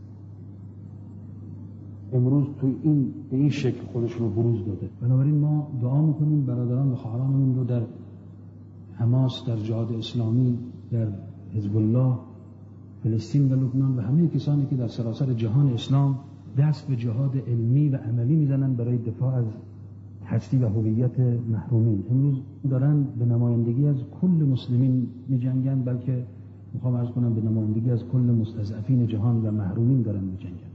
امروز تو این به این شکل خودش رو بروز داده. بنابراین ما دعا میکنیم برادران و خواهرانمون رو در حماس، در جهاد اسلامی، در حزب الله، فلسطین و لبنان و همه کسانی که در سراسر جهان اسلام دست به جهاد علمی و عملی میزنن برای دفاع از هستی و هویت محرومین. امروز دارن به نمایندگی از کل مسلمین می‌جنگن، بلکه میخوام عرض کنم به نمایندگی از کل مستضعفین جهان و محرومین دارن می‌جنگن.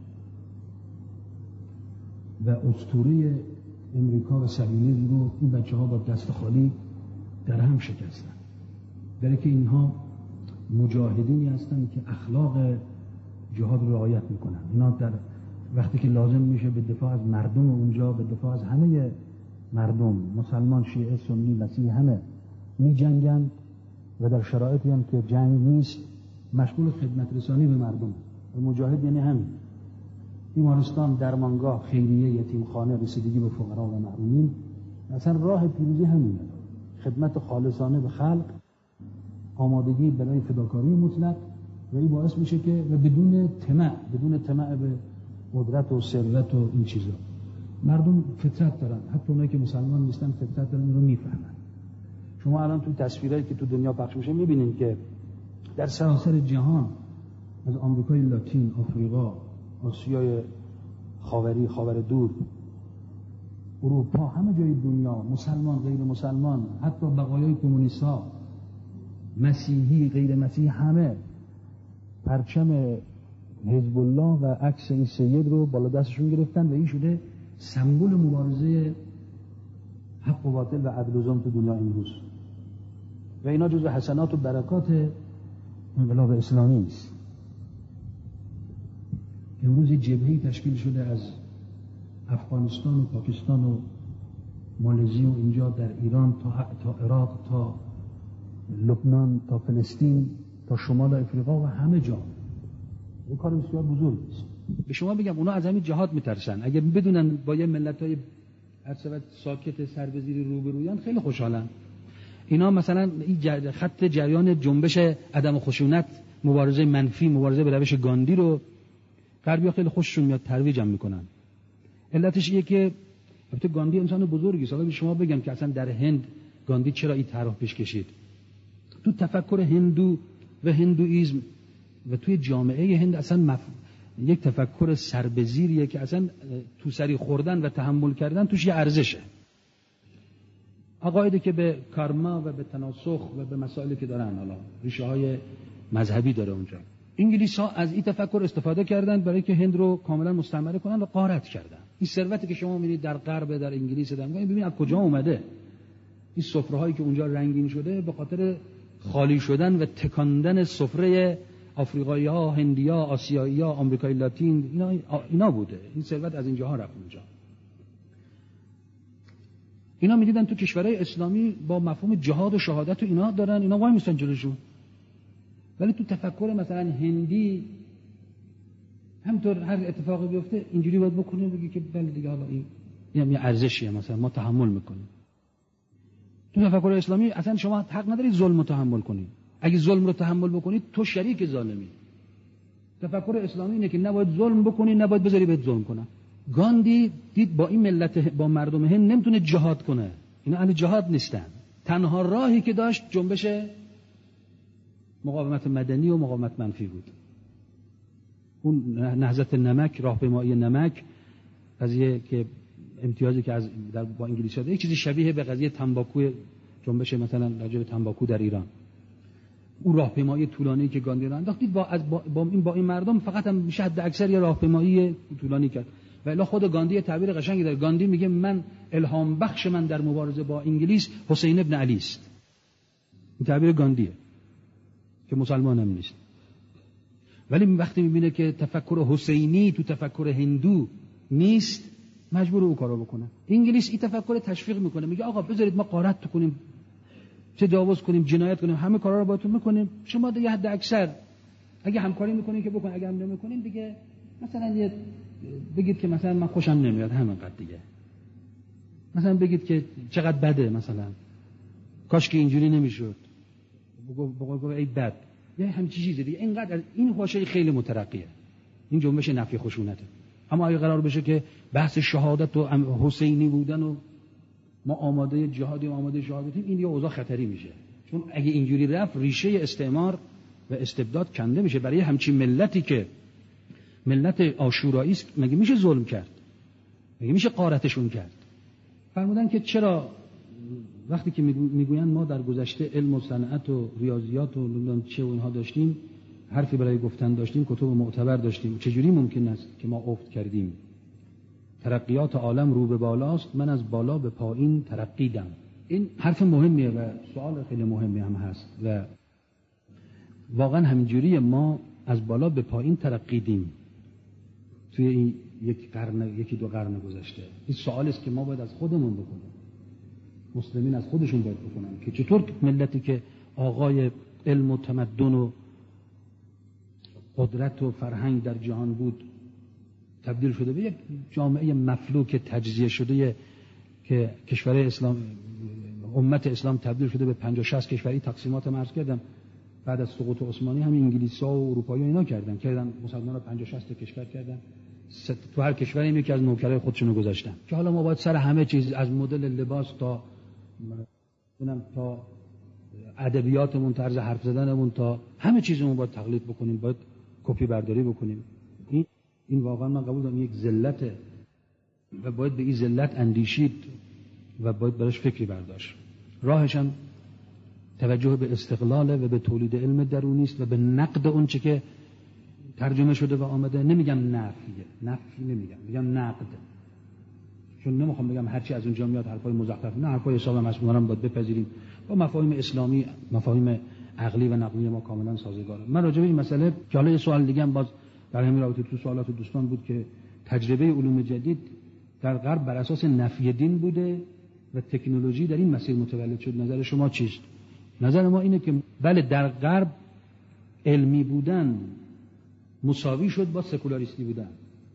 و اسطوره امریکا و صهیونیسم رو این بچه‌ها با دست خالی در هم شکستن. برای که اینها مجاهدینی هستند که اخلاق جهاد رو رعایت میکنن. اینا در وقتی که لازم میشه به دفاع از مردم اونجا، به دفاع از همه مردم، مسلمان، شیعه، سنی، مسیحی، همه میجنگن و در شرایطی هم که جنگ نیست مشغول خدمت رسانی به مردم. و مجاهد یعنی همین: بیمارستان، درمانگاه، خیریه، یتیمخانه، رسیدگی به فقرا و محرومین. اصلا راه پیروزی همینه: خدمت خالصانه به خلق، آمادگی برای فداکاری مطلق. و این باعث میشه که و بدون طمع، بدون طمع به قدرت و ثروت و این چیزا. مردم فطرت دارن، حتی اونایی که مسلمان نیستن فطرت دارن، رو میفهمن. شما الان تو تصویرایی که تو دنیا پخش میشه میبینید که در سراسر جهان، از آمریکای لاتین، آفریقا، آسیای خاوری، خاور دور، اروپا، همه جای دنیا، مسلمان، غیر مسلمان، حتی بقایای کمونیست‌ها، مسیحی، غیر مسیحی، همه پرچم حزب الله و عکس این سید رو بالا دستشون گرفتن و این شده سمبل مبارزه حق و باطل و عدل و ظلم تو دنیا امروز. و اینا جزو حسنات و برکات انقلاب اسلامی است. امروز جبهه‌ای تشکیل شده از افغانستان و پاکستان و مالزی و اینجا در ایران تا تا عراق، تا لبنان، تا فلسطین، تا شمال افریقا و همه جا. این کار بسیار بزرگی است. به شما بگم اونا از همین جهاد میترسن. اگر بدونن با یه ملت‌های هر ساکت سربزیری روبرویان خیلی خوشحالن. اینا مثلا این خط جریان جنبش عدم خشونت، مبارزه منفی، مبارزه به روش گاندی رو غربی‌ها خیلی خوششون میاد، ترویج هم میکنن. علتش اینه که البته گاندی انسان بزرگی است. حالا به شما بگم که اصلا در هند گاندی چرا این طرح پیش کشید. تو تفکر هندو و هندوئیسم و توی جامعه هند اصلا مف... یک تفکر سربزیریه که اصلا تو سری خوردن و تحمل کردن توش یه ارزشه. عقایدی که به کارما و به تناسخ و به مسائلی که دارن، حالا ریشه های مذهبی داره اونجا. انگلیس ها از این تفکر استفاده کردن برای که هند رو کاملا مستعمره کنن و غارت کردن. این ثروتی که شما می‌بینید در غرب، در انگلیس، در میگن ببین از کجا اومده. این سفره‌هایی که اونجا رنگین شده به خاطر خالی شدن و تکاندن سفره آفریقایی‌ها، هندی‌ها، آسیایی‌ها، آمریکای لاتین، اینا اینا بوده. این ثروت از اینجاها رفت اونجا. اینا می‌دیدن تو کشورهای اسلامی با مفهوم جهاد و شهادت و اینا دارن، اینا وای میستن جلوشون. ولی تو تفکر مثلا هندی همطور هر اتفاقی بیفته اینجوری باید بکنه، بگی که بله دیگه حالا این این یه ارزشیه، مثلا ما تحمل میکنیم. تو تفکر اسلامی اصلا شما حق ندارید ظلم رو تحمل کنید. اگه ظلم رو تحمل بکنید تو شریک ظالمی. تفکر اسلامی اینه که نباید ظلم بکنی، نباید بذاری بهت ظلم کنن. گاندی دید با این ملت، با مردم هند نمیتونه جهاد کنه. اینا اهل جهاد نیستن. تنها راهی که داشت جنبش مقاومت مدنی و مقاومت منفی بود. اون نهضت نمک، راهپیمایی نمک، قضیه که امتیازی که از در با انگلیس شده، یک چیزی شبیه به قضیه تنباکو، جنبش مثلا راجع به تنباکو در ایران. اون راهپیمایی طولانی که گاندی را انداخت، با از با, با این با این مردم فقط هم میشه حد اکثر یه راهپیمایی طولانی کرد. و الا خود گاندی تعبیر قشنگی داره. گاندی میگه من الهام بخش من در مبارزه با انگلیس حسین ابن علی است. این تعبیر گاندیه که مسلمان هم نیست. ولی وقتی میبینه که تفکر حسینی تو تفکر هندو نیست، مجبور او کارو بکنه. انگلیس این تفکر تشویق میکنه، میگه آقا بذارید ما غارت کنیم، تجاوز کنیم، جنایت کنیم، همه کارا رو باهاتون میکنیم، شما دیگه حد اکثر اگه همکاری میکنین که بکن، اگه هم نمیکنین دیگه مثلا یه بگید که مثلا من خوشم نمیاد همینقدر دیگه. مثلا بگید که چقدر بده، مثلا کاش که اینجوری نمیشد، بگو بگو ای بد، یه همین چیزی دیگه. اینقدر این حواشی خیلی مترقیه، این جنبش نفی خشونته. اما اگه قرار بشه که بحث شهادت و حسینی بودن و ما آماده جهادیم، آماده شهادتیم، این یه اوضاع خطری میشه. چون اگه اینجوری رفت ریشه استعمار و استبداد کنده میشه. برای همچین ملتی که ملت عاشورایی است، مگه میشه ظلم کرد؟ مگه میشه غارتشون کرد؟ فرمودن که چرا وقتی که میگویند ما در گذشته علم و صنعت و ریاضیات و نمیدونم چه و اینها داشتیم، حرفی برای گفتن داشتیم، کتب معتبر داشتیم، چجوری ممکن است که ما افت کردیم؟ ترقیات عالم رو به بالاست، من از بالا به پایین ترقیدم. این حرف مهمیه و سوال خیلی مهمی هم هست و واقعا همینجوری ما از بالا به پایین ترقیدیم توی این یک قرن، یکی دو قرن گذشته. این سوال است که ما باید از خودمون بکنیم، مسلمین از خودشون باید بکنن که چطور ملتی که آقای علم و تمدن و قدرت و فرهنگ در جهان بود تبدیل شده به یک جامعه مفلوک تجزیه شده که کشور اسلام، امت اسلام تبدیل شده به پنجاه شصت کشوری. تقسیمات مرز کردم بعد از سقوط عثمانی همین انگلیس‌ها و اروپایی اینا کردن کردن مسلمان‌ها پنجاه شصت کشور کردن، تو هر کشوری یکی از نوکرای خودشونو گذاشتن که حالا ما باید سر همه چیز از مدل لباس تا ببینم تا ادبیاتمون، طرز حرف زدنمون، تا همه چیزمون باید تقلید بکنیم، باید کپی برداری بکنیم. این این واقعا من قبول دارم یک ذلته و باید به این ذلت اندیشید و باید براش فکری برداشت. راهش هم توجه به استقلال و به تولید علم درونی است و به نقد اون چه که ترجمه شده و آمده. نمیگم نفیه، نفی نمیگم، میگم نقد، چون نمیخوام بگم هر چی از اونجا میاد حرفای مزخرف، نه، حرفای حساب مسئولان هم باید بپذیریم، با مفاهیم اسلامی، مفاهیم عقلی و نقلی ما کاملا سازگاره. من راجع به این مسئله که حالا یه سوال دیگه هم باز در همین رابطه تو سوالات دوستان بود که تجربه علوم جدید در غرب بر اساس نفی دین بوده و تکنولوژی در این مسیر متولد شد. نظر شما چیست؟ نظر ما اینه که بله، در غرب علمی بودن مساوی شد با سکولاریستی بودن.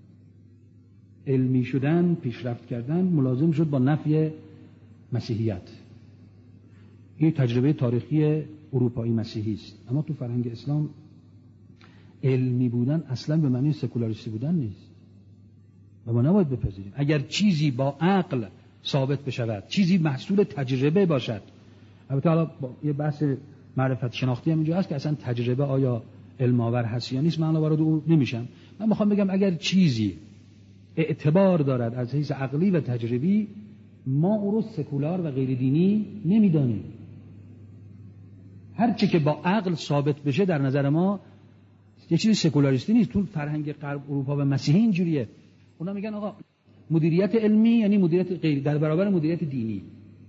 علمی شدن، پیشرفت کردن ملازم شد با نفی مسیحیت. این تجربه تاریخی اروپایی مسیحی است. اما تو فرهنگ اسلام علمی بودن اصلا به معنی سکولاریستی بودن نیست و ما نباید بپذیریم. اگر چیزی با عقل ثابت بشود، چیزی محصول تجربه باشد، البته حالا یه بحث معرفت شناختی هم اینجا هست که اصلا تجربه آیا علم آور هست یا نیست، من وارد اون نمیشم. من میخوام بگم اگر چیزی اعتبار دارد از حیث عقلی و تجربی، ما او رو سکولار و غیر دینی نمیدانیم. هر چی که با عقل ثابت بشه در نظر ما یه چیزی سکولاریستی نیست. تو فرهنگ غرب، اروپا و مسیحی اینجوریه. اونا میگن آقا مدیریت علمی یعنی مدیریت غیر در برابر مدیریت دینی،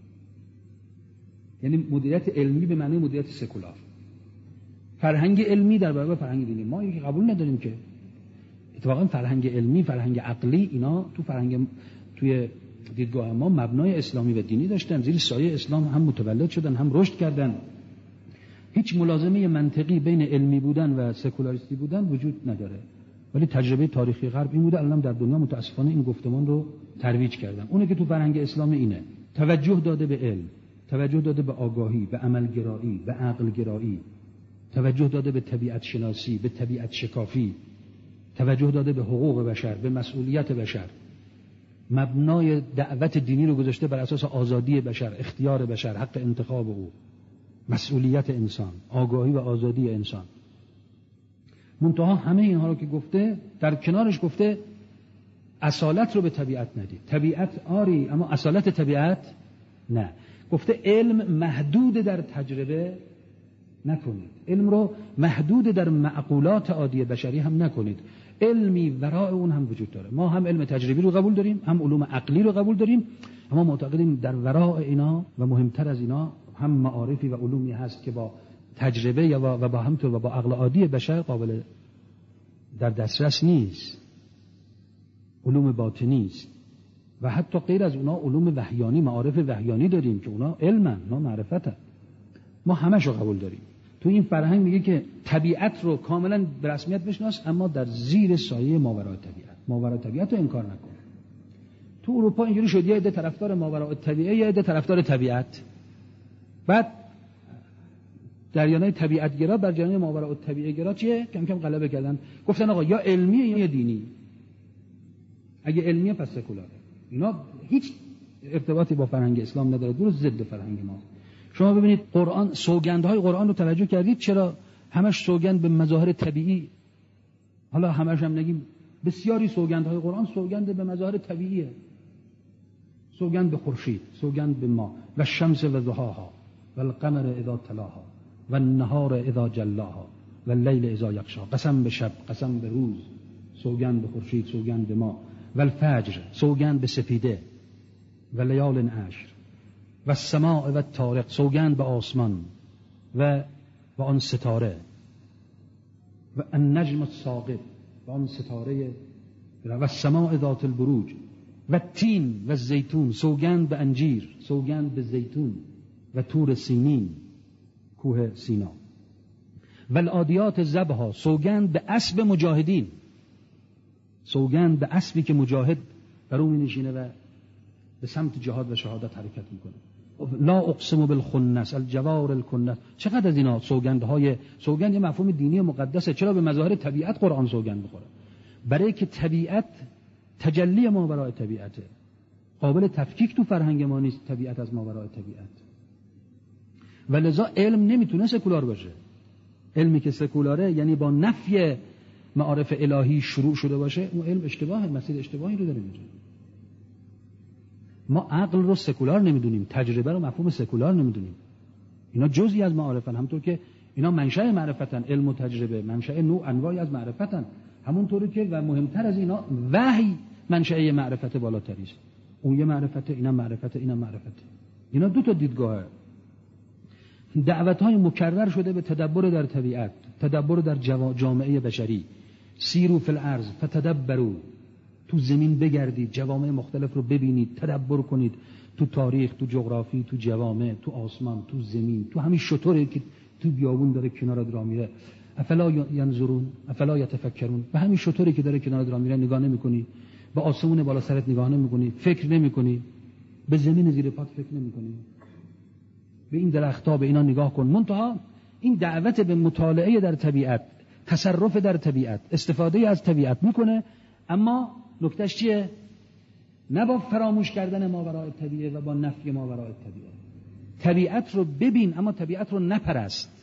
یعنی مدیریت علمی به معنی مدیریت سکولار. فرهنگ علمی در برابر فرهنگ دینی. ما اینو قبول نداریم که اتفاقا فرهنگ علمی، فرهنگ عقلی، اینا تو فرهنگ توی دیدگاه ما مبنای اسلامی و دینی داشتن، زیر سایه اسلام هم متولد شدن، هم رشد کردن. هیچ ملازمه منطقی بین علمی بودن و سکولاریستی بودن وجود نداره. ولی تجربه تاریخی غرب این بوده، الان در دنیا متاسفانه این گفتمان رو ترویج کردن. اونه که تو فرهنگ اسلامی اینه، توجه داده به علم، توجه داده به آگاهی، به عملگرایی، به عقلگرایی، توجه داده به طبیعت شناسی، به طبیعت شکافی، توجه داده به حقوق بشر، به مسئولیت بشر. مبنای دعوت دینی رو گذاشته بر اساس آزادی بشر، اختیار بشر، حق انتخاب او، مسئولیت انسان، آگاهی و آزادی انسان. منتها همه اینها رو که گفته، در کنارش گفته اصالت رو به طبیعت ندید. طبیعت آری، اما اصالت طبیعت نه. گفته علم محدود در تجربه نکنید، علم رو محدود در معقولات عادی بشری هم نکنید. علمی ورای اون هم وجود داره. ما هم علم تجربی رو قبول داریم، هم علوم عقلی رو قبول داریم، اما معتقدیم در ورای اینا و مهمتر از اینا هم معارفی و علومی هست که با تجربه یا و با همطور و با عقل عادی بشر قابل در دسترس نیست، علوم باطنی است. و حتی غیر از اونا علوم وحیانی، معارف وحیانی داریم که اونا علمن، اونا معرفتن. ما همش رو قبول داریم. تو این فرهنگ میگه که طبیعت رو کاملا به رسمیت بشناس، اما در زیر سایه ماورای طبیعت. ماورای طبیعت رو انکار نکن. تو اروپا اینجوری شد، یه عده طرفدار ماورای طبیعت، یه عده طرفدار طبیعت. بعد جریانای طبیعت گرا بر جریان ماورای طبیعت گرا چیه؟ کم کم غلبه کردن. گفتن آقا یا علمیه یا دینی. اگه علمیه پس سکولاره. اینا هیچ ارتباطی با فرهنگ اسلام نداره، درست ضد فرهنگ ما. شما ببینید قرآن، سوگندهای قرآن رو توجه کردید؟ چرا همش سوگند به مظاهر طبیعی؟ حالا همش هم نگیم، بسیاری سوگندهای قرآن سوگند به مظاهر طبیعیه. سوگند به خورشید، سوگند به ما، و شمس و ضحاها و القمر اذا تلاها و النهار اذا جلاها و اللیل اذا یغشا. قسم به شب، قسم به روز، سوگند به خورشید، سوگند به ما، و الفجر، سوگند به سپیده، و لیال عشر و السماء و الطارق، سوگند به آسمان و و آن ستاره، و النجم الثاقب، و آن ستاره، و السماء ذات البروج و التین و الزیتون، سوگند به انجیر، سوگند به زیتون و طور سینین، کوه سینا، و العادیات ضبحا، سوگند به اسب مجاهدین، سوگند به اسبی که مجاهد بر او می‌نشینه و به سمت جهاد و شهادت حرکت میکنه. لا اقسم بالخنس الجوار الکنس. چقدر از اینا سوگندهای، سوگند یه مفهوم دینی مقدسه. چرا به مظاهر طبیعت قرآن سوگند بخوره؟ برای که طبیعت تجلی ماورای طبیعته، قابل تفکیک تو فرهنگ ما نیست طبیعت از ماورای طبیعت. و لذا علم نمیتونه سکولار باشه. علمی که سکولاره یعنی با نفی معارف الهی شروع شده باشه، اون علم اشتباهه، مسیر اشتباهی رو داره میره. ما عقل رو سکولار نمیدونیم، تجربه رو مفهوم سکولار نمیدونیم. اینا جزئی از معارفن، همونطور که اینا منشأ معرفتن. علم و تجربه منشأ نوع انواعی از معرفتن، همونطوری که و مهمتر از اینا وحی منشأ معرفت بالاتری است. اون یه معرفته، اینا معرفته، اینا معرفته. اینا دو تا دیدگاهه. دعوت‌های مکرر شده به تدبر در طبیعت، تدبر در جامعه بشری. سیرو فی الارض فتدبروا، تو زمین بگردید، جوامع مختلف رو ببینید، تدبر کنید، تو تاریخ، تو جغرافی، تو جوامع، تو آسمان، تو زمین، تو همین شطوری که تو بیابون داره کنار راه میره. افلا ینظرون افلا یتفکرون. به همین شطوری که داره کنار راه میره نگاه نمی‌کنی؟ به آسمون بالا سرت نگاه نمی‌کنی؟ فکر نمی‌کنی؟ به زمین زیر پات فکر نمی‌کنی؟ به این درخت‌ها، به اینا نگاه کن. منتها این دعوت به مطالعه در طبیعت، تصرف در طبیعت، استفاده از طبیعت میکنه، اما نکتهش چیه؟ نه با فراموش کردن ماورای طبیعه و با نفی ماورای طبیعه. طبیعت رو ببین اما طبیعت رو نپرست.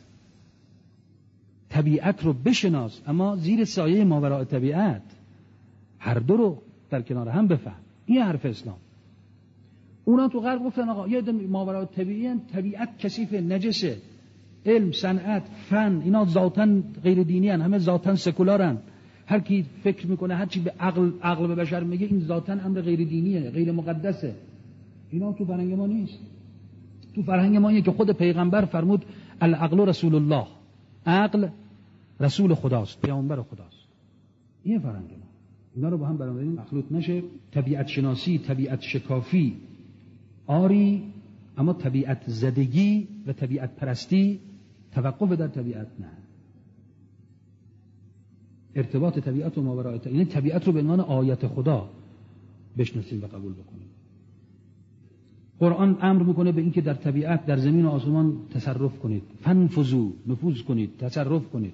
طبیعت رو بشناس اما زیر سایه ماورای طبیعت. هر دو رو در کنار هم بفهم. این حرف اسلام. اونا تو غرب گفتن آقا یه ماورای طبیعی، طبیعت کثیفه، نجسه. علم، صنعت، فن اینا ذاتاً غیر دینی هن، همه ذاتاً سکولارن. هر کی فکر میکنه هر چی به عقل عقل به بشر میگه این ذاتاً امر غیر دینیه، غیر مقدسه. اینا تو فرهنگ ما نیست. تو فرهنگ ما اینه که خود پیغمبر فرمود العقل رسول الله، عقل رسول خداست، پیامبر خداست. این فرهنگ ما. اینا رو با هم برام مخلوط نشه. طبیعت شناسی، طبیعت شکافی آری، اما طبیعت زدگی و طبیعت پرستی، توقف در طبیعت نه. ارتباط طبیعت و ماورای طبیعت، یعنی طبیعت رو به عنوان آیت خدا بشناسیم و قبول بکنیم. قرآن امر میکنه به این که در طبیعت، در زمین و آسمان تصرف کنید. فنفذوا، نفوذ کنید، تصرف کنید.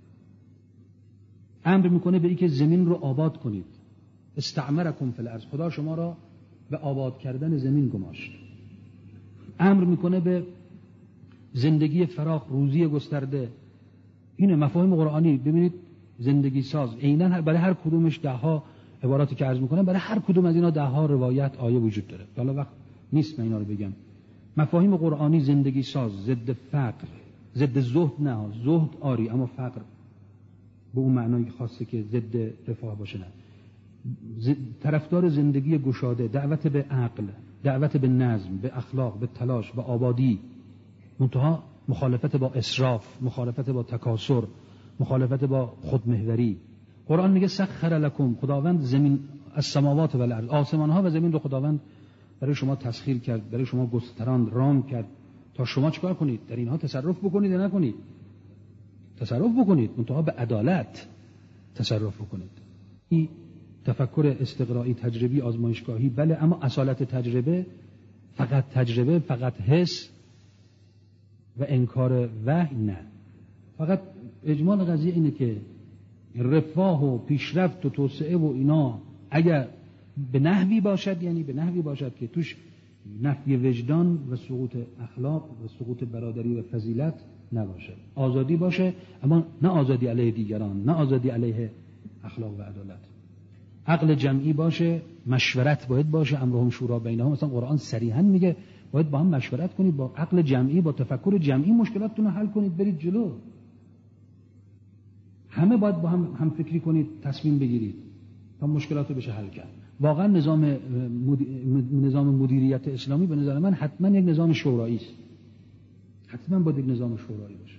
امر میکنه به این که زمین رو آباد کنید. استعمرکم فی الارض، خدا شما را به آباد کردن زمین گماشت. امر میکنه به زندگی فراخ، روزی گسترده. این مفاهیم قرآنی. ببینید زندگی ساز عیناً برای هر کدومش ده ها عباراتی که عرض میکنم، برای هر کدوم از اینا ده ها روایت آیه وجود داره. حالا وقت نیست من اینا رو بگم. مفاهیم قرآنی زندگی ساز، ضد فقر، ضد زهد نه، زهد آری اما فقر به اون معنای خاصه که ضد رفاه باشه نه. طرفدار زندگی گشاده، دعوت به عقل، دعوت به نظم، به اخلاق، به تلاش، به آبادی، منتها مخالفت با اسراف، مخالفت با تکاسر، مخالفت با خودمحوری. قرآن میگه سخر لکم، خداوند زمین از سماوات و الارض، آسمان ها و زمین رو خداوند برای شما تسخیر کرد، برای شما گستران رام کرد تا شما چیکار کنید؟ در اینها تصرف بکنید یا نکنید؟ تصرف بکنید، منتها به عدالت تصرف بکنید. این تفکر استقرایی، تجربی، آزمایشگاهی بله، اما اصالت تجربه فقط تجربه، فقط حس و انکار وحی نه. فقط اجمال قضیه اینه که رفاه و پیشرفت و توسعه و اینا اگر به نحوی باشد، یعنی به نحوی باشد که توش نفی وجدان و سقوط اخلاق و سقوط برادری و فضیلت نباشد، آزادی باشه، اما نه آزادی علیه دیگران، نه آزادی علیه اخلاق و عدالت. عقل جمعی باشه، مشورت باید باشه، امرهم شورا بینهم. مثلا قرآن صریحا میگه باید با هم مشورت کنید، با عقل جمعی، با تفکر جمعی مشکلاتتون رو حل کنید، برید جلو. همه باید با هم هم فکری کنید، تصمیم بگیرید تا مشکلات رو بشه حل کرد. واقعا نظام نظام مدیریت اسلامی به نظر من حتما یک نظام شورایی است. حتما باید یک نظام شورایی باشه.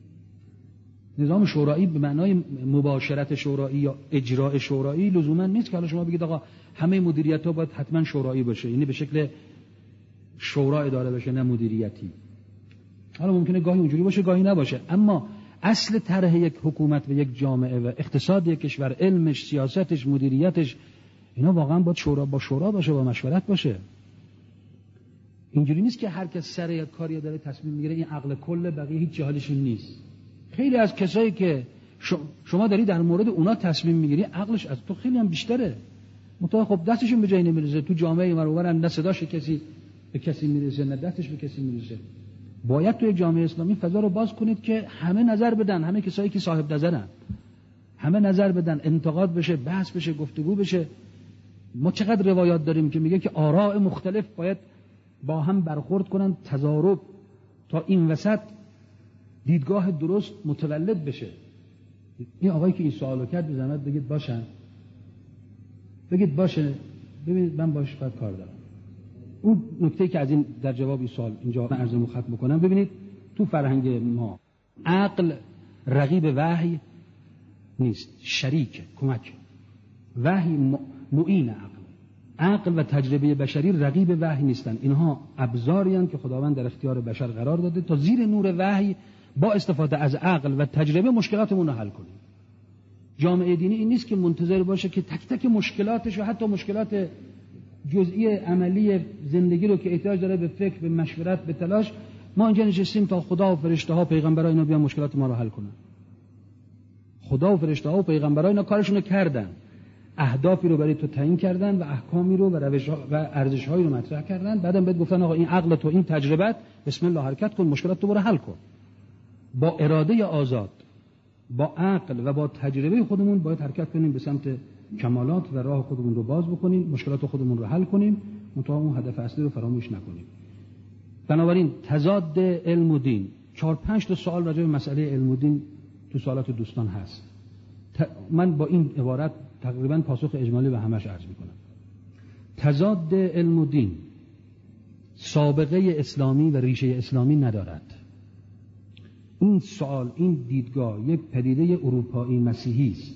نظام شورایی به معنای مباشرت شورایی یا اجراء شورایی لزوما نیست که حالا شما بگید آقا همه مدیریت‌ها باید حتما شورایی باشه، یعنی به شکل شورا اداره بشه، نه مدیریتی. حالا ممکنه گاهی اونجوری باشه گاهی نباشه، اما اصل طرح یک حکومت و یک جامعه و اقتصاد یک کشور، علمش، سیاستش، مدیریتش، اینا واقعا باید شورا با شورا باشه، با مشورت باشه. اینجوری نیست که هر کس سر یک کاری داره تصمیم میگیره، این عقل کل، بقیه هیچ حالشون نیست. خیلی از کسایی که شما داری در مورد اونا تصمیم میگیری عقلش از تو خیلی هم بیشتره. متأ خب دستشون به جایی نمیرسه، تو جامعه مرور نه صداش کسی به کسی میرسه نه دستش به کسی میرسه. باید توی جامعه اسلامی فضا رو باز کنید که همه نظر بدن، همه کسایی که صاحب نظرن همه نظر بدن، انتقاد بشه، بحث بشه، گفتگو بشه. ما چقدر روایات داریم که میگه که آراء مختلف باید با هم برخورد کنن، تضارب، تا این وسط دیدگاه درست متولد بشه. این آقایی که این سوالو کرد به زحمت بگید باشن بگید باشه، ببینید من باش باید کار دارم. اون نکته که از این در جواب این سوال اینجا من عرض ختم بکنم، ببینید تو فرهنگ ما عقل رقیب وحی نیست، شریک، کمک. وحی معین عقل. عقل و تجربه بشری رقیب وحی نیستن، اینها ابزاری هستند که خداوند در اختیار بشر قرار داده تا زیر نور وحی با استفاده از عقل و تجربه مشکلاتمون رو حل کنیم. جامعه دینی این نیست که منتظر باشه که تک تک مشکلاتش و حتی مشکلات جزئی عملی زندگی رو که احتیاج داره به فکر، به مشورت، به تلاش، ما اینجا نشستیم تا خدا و فرشته ها و پیغمبرا اینا بیان مشکلات ما رو حل کنن. خدا و فرشته ها و پیغمبرا اینا کارشون رو کردن، اهدافی رو برای تو تعیین کردن و احکامی رو و روش و ارزش هایی رو مطرح کردن، بعدم بهت گفتن آقا این عقل تو، این تجربت، بسم الله حرکت کن، مشکلات تو برو حل کن. با اراده آزاد، با عقل و با تجربه خودمون باید حرکت کنیم به سمت کمالات و راه خودمون رو باز بکنیم، مشکلات خودمون رو حل کنیم، منتها اون هدف اصلی رو فراموش نکنیم. بنابراین تضاد علم و دین، چهار پنج تا سوال راجع به مسئله علم و دین تو سوالات دوستان هست. من با این عبارت تقریبا پاسخ اجمالی به همش عرض میکنم. تضاد علم و دین سابقه اسلامی و ریشه اسلامی ندارد. این سوال، این دیدگاه یک پدیده اروپایی مسیحی است.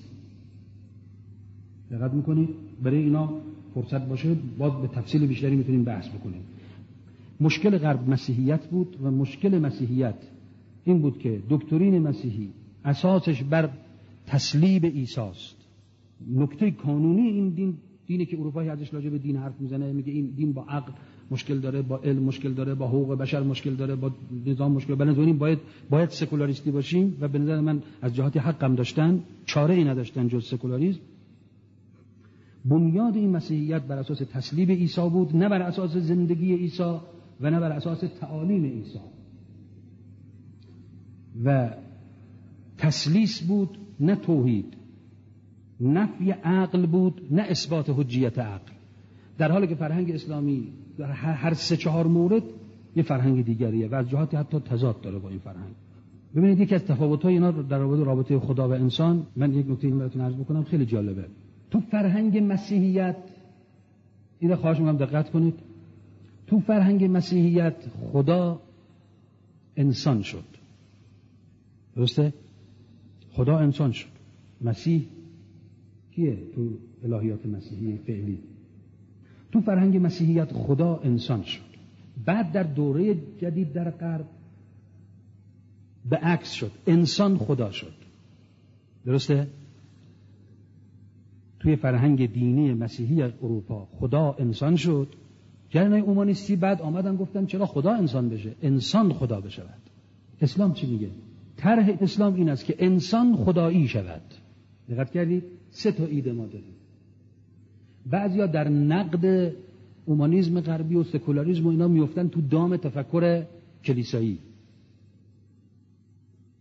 دقت میکنید؟ برای اینا فرصت باشه باز به تفصیل بیشتری میتونیم بحث بکنیم. مشکل غرب مسیحیت بود و مشکل مسیحیت این بود که دکترین مسیحی اساسش بر تسلیب عیسی است. نکته قانونی این دین، دینی که اروپایی ازش راجع به دین حرف میزنه، میگه این دین با عقل مشکل داره، با علم مشکل داره، با حقوق بشر مشکل داره، با نظام مشکل داره. بنابراین باید باید سکولاریستی باشیم و به نظر من از جهات حقم داشتن، چاره ای نداشتن جز سکولاریسم. بنیاد این مسیحیت بر اساس تسلیب عیسی بود، نه بر اساس زندگی عیسی و نه بر اساس تعالیم عیسی. و تسلیس بود نه توحید، نفی عقل بود نه اثبات حجیت عقل. در حالی که فرهنگ اسلامی در هر سه چهار مورد یه فرهنگ دیگریه و از جهاتی حتی تضاد داره با این فرهنگ. ببینید یکی از تفاوت‌های اینا در رابطه رابطه خدا و انسان، من یک نکته اینو براتون عرض بکنم خیلی جالبه. تو فرهنگ مسیحیت، اینو خواهش می‌کنم دقت کنید، تو فرهنگ مسیحیت خدا انسان شد. درسته؟ خدا انسان شد. مسیح کیه تو الهیات مسیحی فعلی؟ تو فرهنگ مسیحیت خدا انسان شد. بعد در دوره جدید در غرب به عکس شد، انسان خدا شد. درسته؟ توی فرهنگ دینی مسیحی اروپا خدا انسان شد. جریان‌های اومانیستی بعد آمدن گفتن چرا خدا انسان بشه؟ انسان خدا بشود. اسلام چی میگه؟ طرح اسلام این است که انسان خدایی شود. دقت کردید؟ سه تا ایده ما داریم. بعضیا در نقد اومانیسم غربی و سکولاریسم و اینا میافتن تو دام تفکر کلیسایی.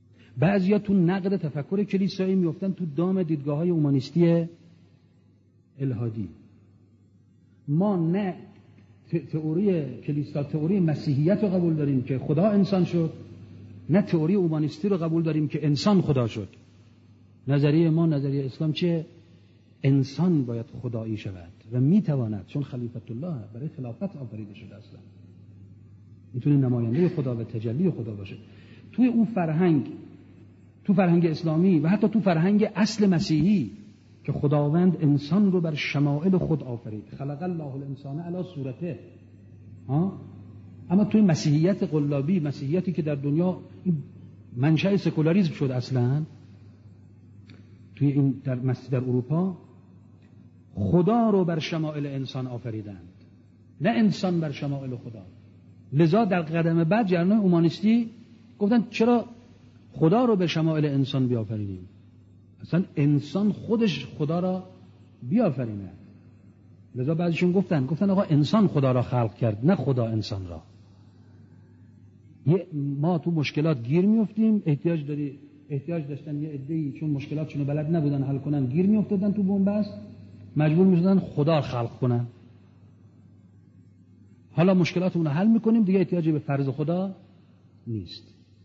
بعضیا تو نقد تفکر کلیسایی میافتن تو دام دیدگاه‌های اومانیستی الهادی. ما نه تئوری کلیسا، تئوری مسیحیت رو قبول داریم که خدا انسان شد، نه تئوری اومانیستی رو قبول داریم که انسان خدا شد. نظریه ما، نظریه اسلام چه؟ انسان باید خدایی شود و میتواند، چون خلیفت الله برای خلافت آفریده شده اصلا میتونه نماینده خدا و تجلی خدا باشه. توی اون فرهنگ، تو فرهنگ اسلامی و حتی تو فرهنگ اصل مسیحی که خداوند انسان رو بر شمائل خود آفرید، خلق الله الانسان علی صورته، ها، اما توی مسیحیت قلابی، مسیحیتی که در دنیا منشأ سکولاریسم شد اصلا، توی این در مسیح در اروپا خدا رو بر شمائل انسان آفریدند، نه انسان بر شمائل خدا. لذا در قدم بعد جریان اومانیستی گفتن چرا خدا رو به شمائل انسان بیافرینیم، اصلا انسان خودش خدا را بیافرینه. لذا بعضیشون گفتن گفتن آقا انسان خدا را خلق کرد، نه خدا انسان را. ما تو مشکلات گیر میافتیم، احتیاج داری احتیاج داشتن یه عده‌ای چون مشکلاتشون رو بلد نبودن حل کنن، گیر میافتادن تو بنبست، مجبور میشدن خدا خلق کنن. حالا مشکلاتمون رو حل میکنیم، دیگه احتیاجی به فرض خدا نیست.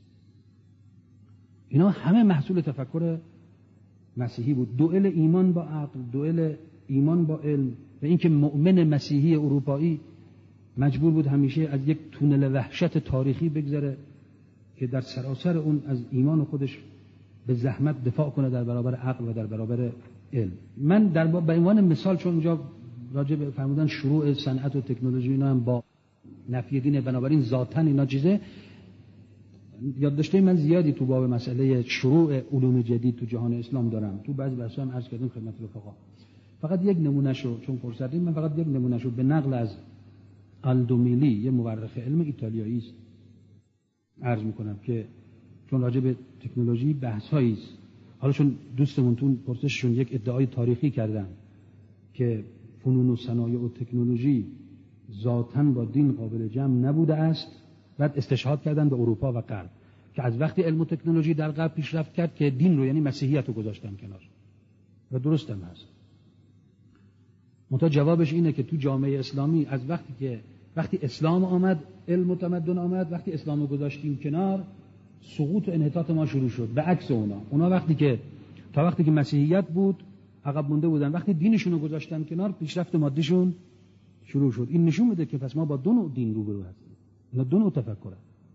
اینا همه محصول تفکر مسیحی بود. دوئل ایمان با عقل، دوئل ایمان با علم، و اینکه مؤمن مسیحی اروپایی مجبور بود همیشه از یک تونل وحشت تاریخی بگذره که در سراسر اون از ایمان خودش به زحمت دفاع کنه در برابر عقل و در برابر علم. من در به عنوان مثال، چون اونجا راجع به فرمودن شروع صنعت و تکنولوژی، اینا هم با نفی دین، بنابراین ذاتاً اینا چیزه، یادداشته من زیادی تو باب مسئله شروع علوم جدید تو جهان اسلام دارم. تو بعضی بحثا هم عرض کردم خدمت رفقا. فقط یک نمونهشو چون فرصت داریم، من فقط یک نمونهشو به نقل از آلدو میلی، یه مورخ علم ایتالیایی است، عرض میکنم که چون راجع به تکنولوژی بحثایی است. حالا چون دوستمون تو پرسششون یک ادعای تاریخی کردن که فنون و صنایع و تکنولوژی ذاتاً با دین قابل جمع نبوده است، بعد استشهاد کردن به اروپا و غرب که از وقتی علم و تکنولوژی در غرب پیشرفت کرد که دین رو، یعنی مسیحیت رو گذاشتن کنار. و درست هم هست. منتها جوابش اینه که تو جامعه اسلامی از وقتی که وقتی اسلام آمد، علم و تمدن آمد، وقتی اسلام رو گذاشتیم کنار، سقوط و انحطاط ما شروع شد. به عکس اونا اونا وقتی که تا وقتی که مسیحیت بود عقب مونده بودن، وقتی دینشون رو گذاشتن کنار پیشرفت مادیشون شروع شد. این نشون میده که پس ما با دو نوع دین روبرو هستیم، اینا دو نوع تفکره.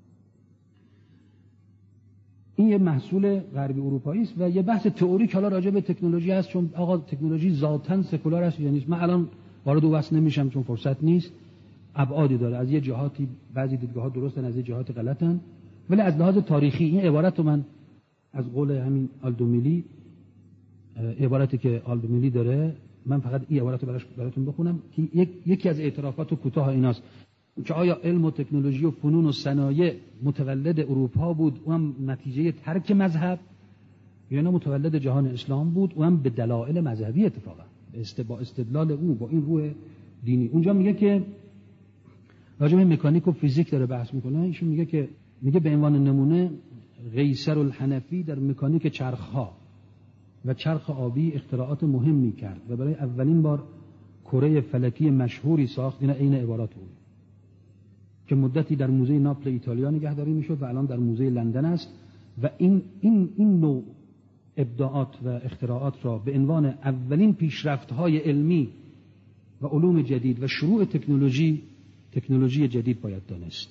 این یه محصول غربی اروپایی است و یه بحث تئوریک حالا راجع به تکنولوژی هست، چون آقا تکنولوژی ذاتاً سکولار است یا نیست. من الان وارد اون بحث نمیشم چون فرصت نیست. ابعادی داره، از یه جهاتی بعضی دیدگاه‌ها درستن، از یه جهات غلطن، ولی از لحاظ تاریخی این عبارت رو من از قول همین آلدو میلی، عبارتی که آلدو میلی داره، من فقط این عبارت رو براتون بخونم که یک، یکی از اعترافات کوتاه ایناست که آیا علم و تکنولوژی و فنون و صنایع متولد اروپا بود، او هم نتیجه ترک مذهب، یا نه متولد جهان اسلام بود، او هم به دلایل مذهبی اتفاقا با استدلال او با این روح دینی. اونجا میگه که راجع به مکانیک و فیزیک داره بحث میکنه، ایشون میگه که میگه به عنوان نمونه قیصر الحنفی در مکانیک چرخها و چرخ آبی اختراعات مهمی کرد و برای اولین بار کره فلکی مشهوری ساخت. اینا عین عبارات او که مدتی در موزه ناپل ایتالیا نگهداری میشد و الان در موزه لندن است. و این این این نوع ابداعات و اختراعات را به عنوان اولین پیشرفت‌های علمی و علوم جدید و شروع تکنولوژی تکنولوژی جدید باید دانست.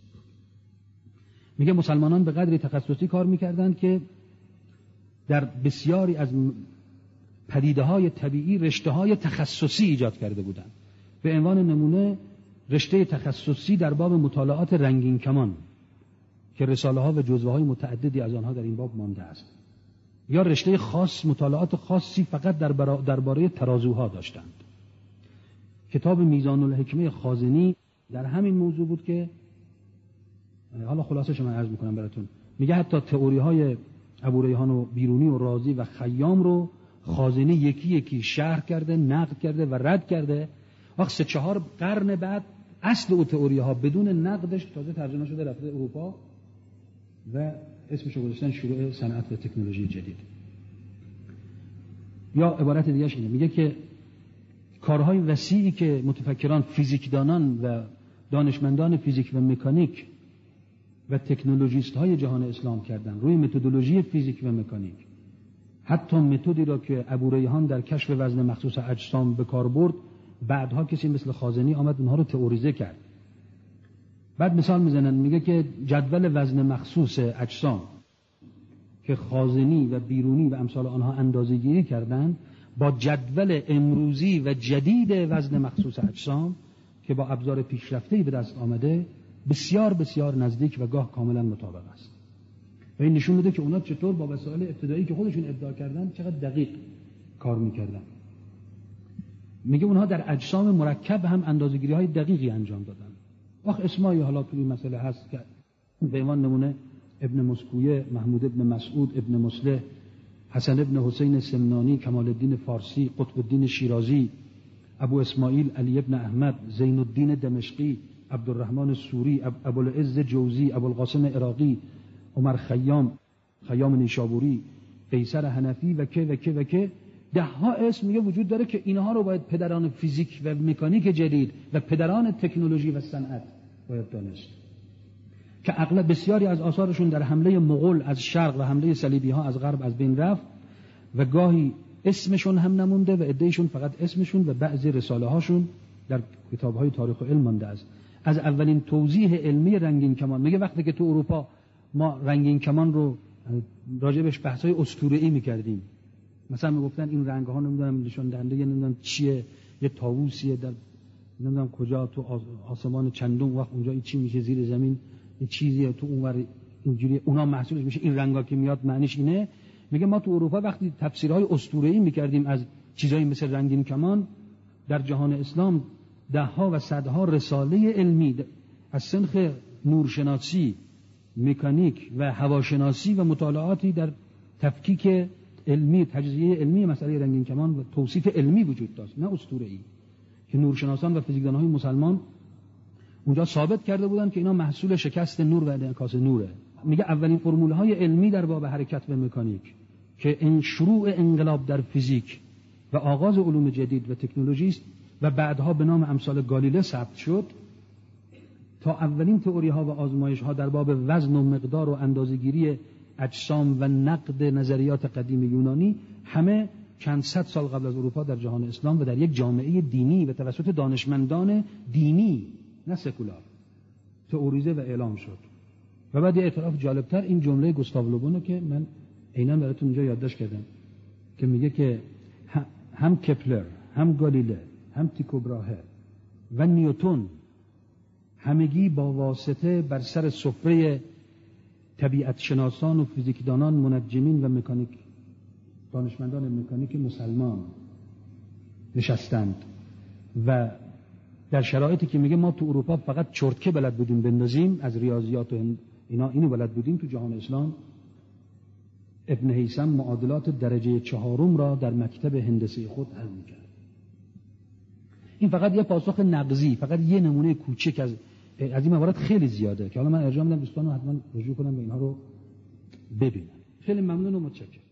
میگه مسلمانان به قدری تخصصی کار میکردند که در بسیاری از پدیده‌های طبیعی رشته‌های تخصصی ایجاد کرده بودند. به عنوان نمونه رشته تخصصی در باب مطالعات رنگین کمان که رساله‌ها و جزوه‌های متعددی از آنها در این باب مانده است، یا رشته خاص مطالعات خاصی فقط در درباره ترازوها داشتند. کتاب میزان الحکمه خازنی در همین موضوع بود که حالا خلاصش من عرض میکنم براتون. میگه حتی تئوری‌های ابو ریحان و بیرونی و رازی و خیام رو خازنی یکی یکی شرح کرده، نقد کرده و رد کرده. وقت سه چهار قرن بعد اصل او تئوری‌ها بدون نقدش تازه ترجمه شده رفته اروپا و اسمش رو گذاشتن شروع صنعت و تکنولوژی جدید. یا عبارت دیگه‌اش اینه، میگه که کارهای وسیعی که متفکران فیزیکدانان و دانشمندان فیزیک و مکانیک و تکنولوژیست های جهان اسلام کردن روی متدولوژی فیزیک و مکانیک، حتی متدی را که ابو ریحان در کشف وزن مخصوص اجسام به کار برد، بعدها کسی مثل خازنی آمد اونها رو تئوریزه کرد. بعد مثال میزنن، میگه که جدول وزن مخصوص اجسام که خازنی و بیرونی و امثال آنها اندازه‌گیری کردند با جدول امروزی و جدید وزن مخصوص اجسام که با ابزار پیشرفته‌ای به دست آمده بسیار بسیار نزدیک و گاه کاملا مطابق است. و این نشون میده که اونا چطور با وسایل ابتدایی که خودشون ابداع کردن چقدر دقیق کار میکردن. میگه اونها در اجسام مرکب هم اندازه‌گیری‌های دقیقی انجام دادن. آخ اسمایی حالا توی مسئله هست که به عنوان نمونه ابن مسکویه، محمود ابن مسعود، ابن مصلح، حسن ابن حسین سمنانی، کمال الدین فارسی، قطب الدین شیرازی، ابو اسماعیل علی ابن احمد، زین الدین دمشقی، عبدالرحمن سوری، ابوالعز جوزی، ابوالقاسم عراقی، عمر خیام، خیام نیشابوری، قیصر حنفی و که و که و که ده ها اسم میگه وجود داره که اینها رو باید پدران فیزیک و مکانیک جدید و پدران تکنولوژی و صنعت باید دانست که اغلب بسیاری از آثارشون در حمله مغول از شرق و حمله صلیبی ها از غرب از بین رفت و گاهی اسمشون هم نمونده و عده‌شون فقط اسمشون و بعضی رساله هاشون در کتاب های تاریخ و علم مانده است. از اولین توضیح علمی رنگین کمان، میگه وقتی که تو اروپا ما رنگین کمان رو راجبش بحث‌های اسطوره‌ای می‌کردیم، مثلا میگفتن این رنگ ها نمیدونم نشون دهنده یا نمیدونم چیه، یه طاووسیه در نمیدونم کجا تو آسمان چندم، وقت اونجا این چی میشه زیر زمین یه چیزیه تو اونور اینجوری، اونا محسوبش میشه این رنگا که میاد معنیش اینه. میگه ما تو اروپا وقتی تفسیرهای اسطوره‌ای می‌کردیم از چیزایی مثل رنگین کمان، در جهان اسلام ده ها و صدها رساله علمی از سنخ نورشناسی، مکانیک و هواشناسی و مطالعاتی در تفکیک علمی، تجزیه علمی مسئله رنگین کمان و توصیف علمی وجود داشت، نه اسطوره‌ای، که نورشناسان و فیزیکدان‌های مسلمان اونجا ثابت کرده بودن که اینا محصول شکست نور و انعکاس نوره. میگه اولین فرمول‌های علمی در باب حرکت و مکانیک که این شروع انقلاب در فیزیک و آغاز علوم جدید و تکنولوژی است و بعدها به نام امثال گالیله ثبت شد، تا اولین تئوری‌ها و آزمایش‌ها در باب وزن و مقدار و اندازه‌گیری اجسام و نقد نظریات قدیم یونانی، همه چند صد سال قبل از اروپا در جهان اسلام و در یک جامعه دینی و توسط دانشمندان دینی نه سکولار تئوریزه و اعلام شد. و بعد یه اعتراف جالبتر، این جمله گوستاو لوبونو که من عیناً براتون اینجا یادداشت کردم که میگه که هم کپلر، هم گالیله، هم تیکو براهه و نیوتن همگی با واسطه بر سر سفره طبیعت شناسان و فیزیکدانان، منجمین و مکانیک دانشمندان مکانیک مسلمان نشستند و در شرایطی که میگه ما تو اروپا فقط چرتکه بلد بودیم بندازیم از ریاضیات و اینا، اینو بلد بودیم، تو جهان اسلام ابن هیثم معادلات درجه چهارم را در مکتب هندسه خود حل میکرد. این فقط یه پاسخ نقضی، فقط یه نمونه کوچک از از این موارد خیلی زیاده که حالا من ارجاع میدم دوستانو حتما رجوع کنم و اینها رو ببینن. خیلی ممنون و متشکرم.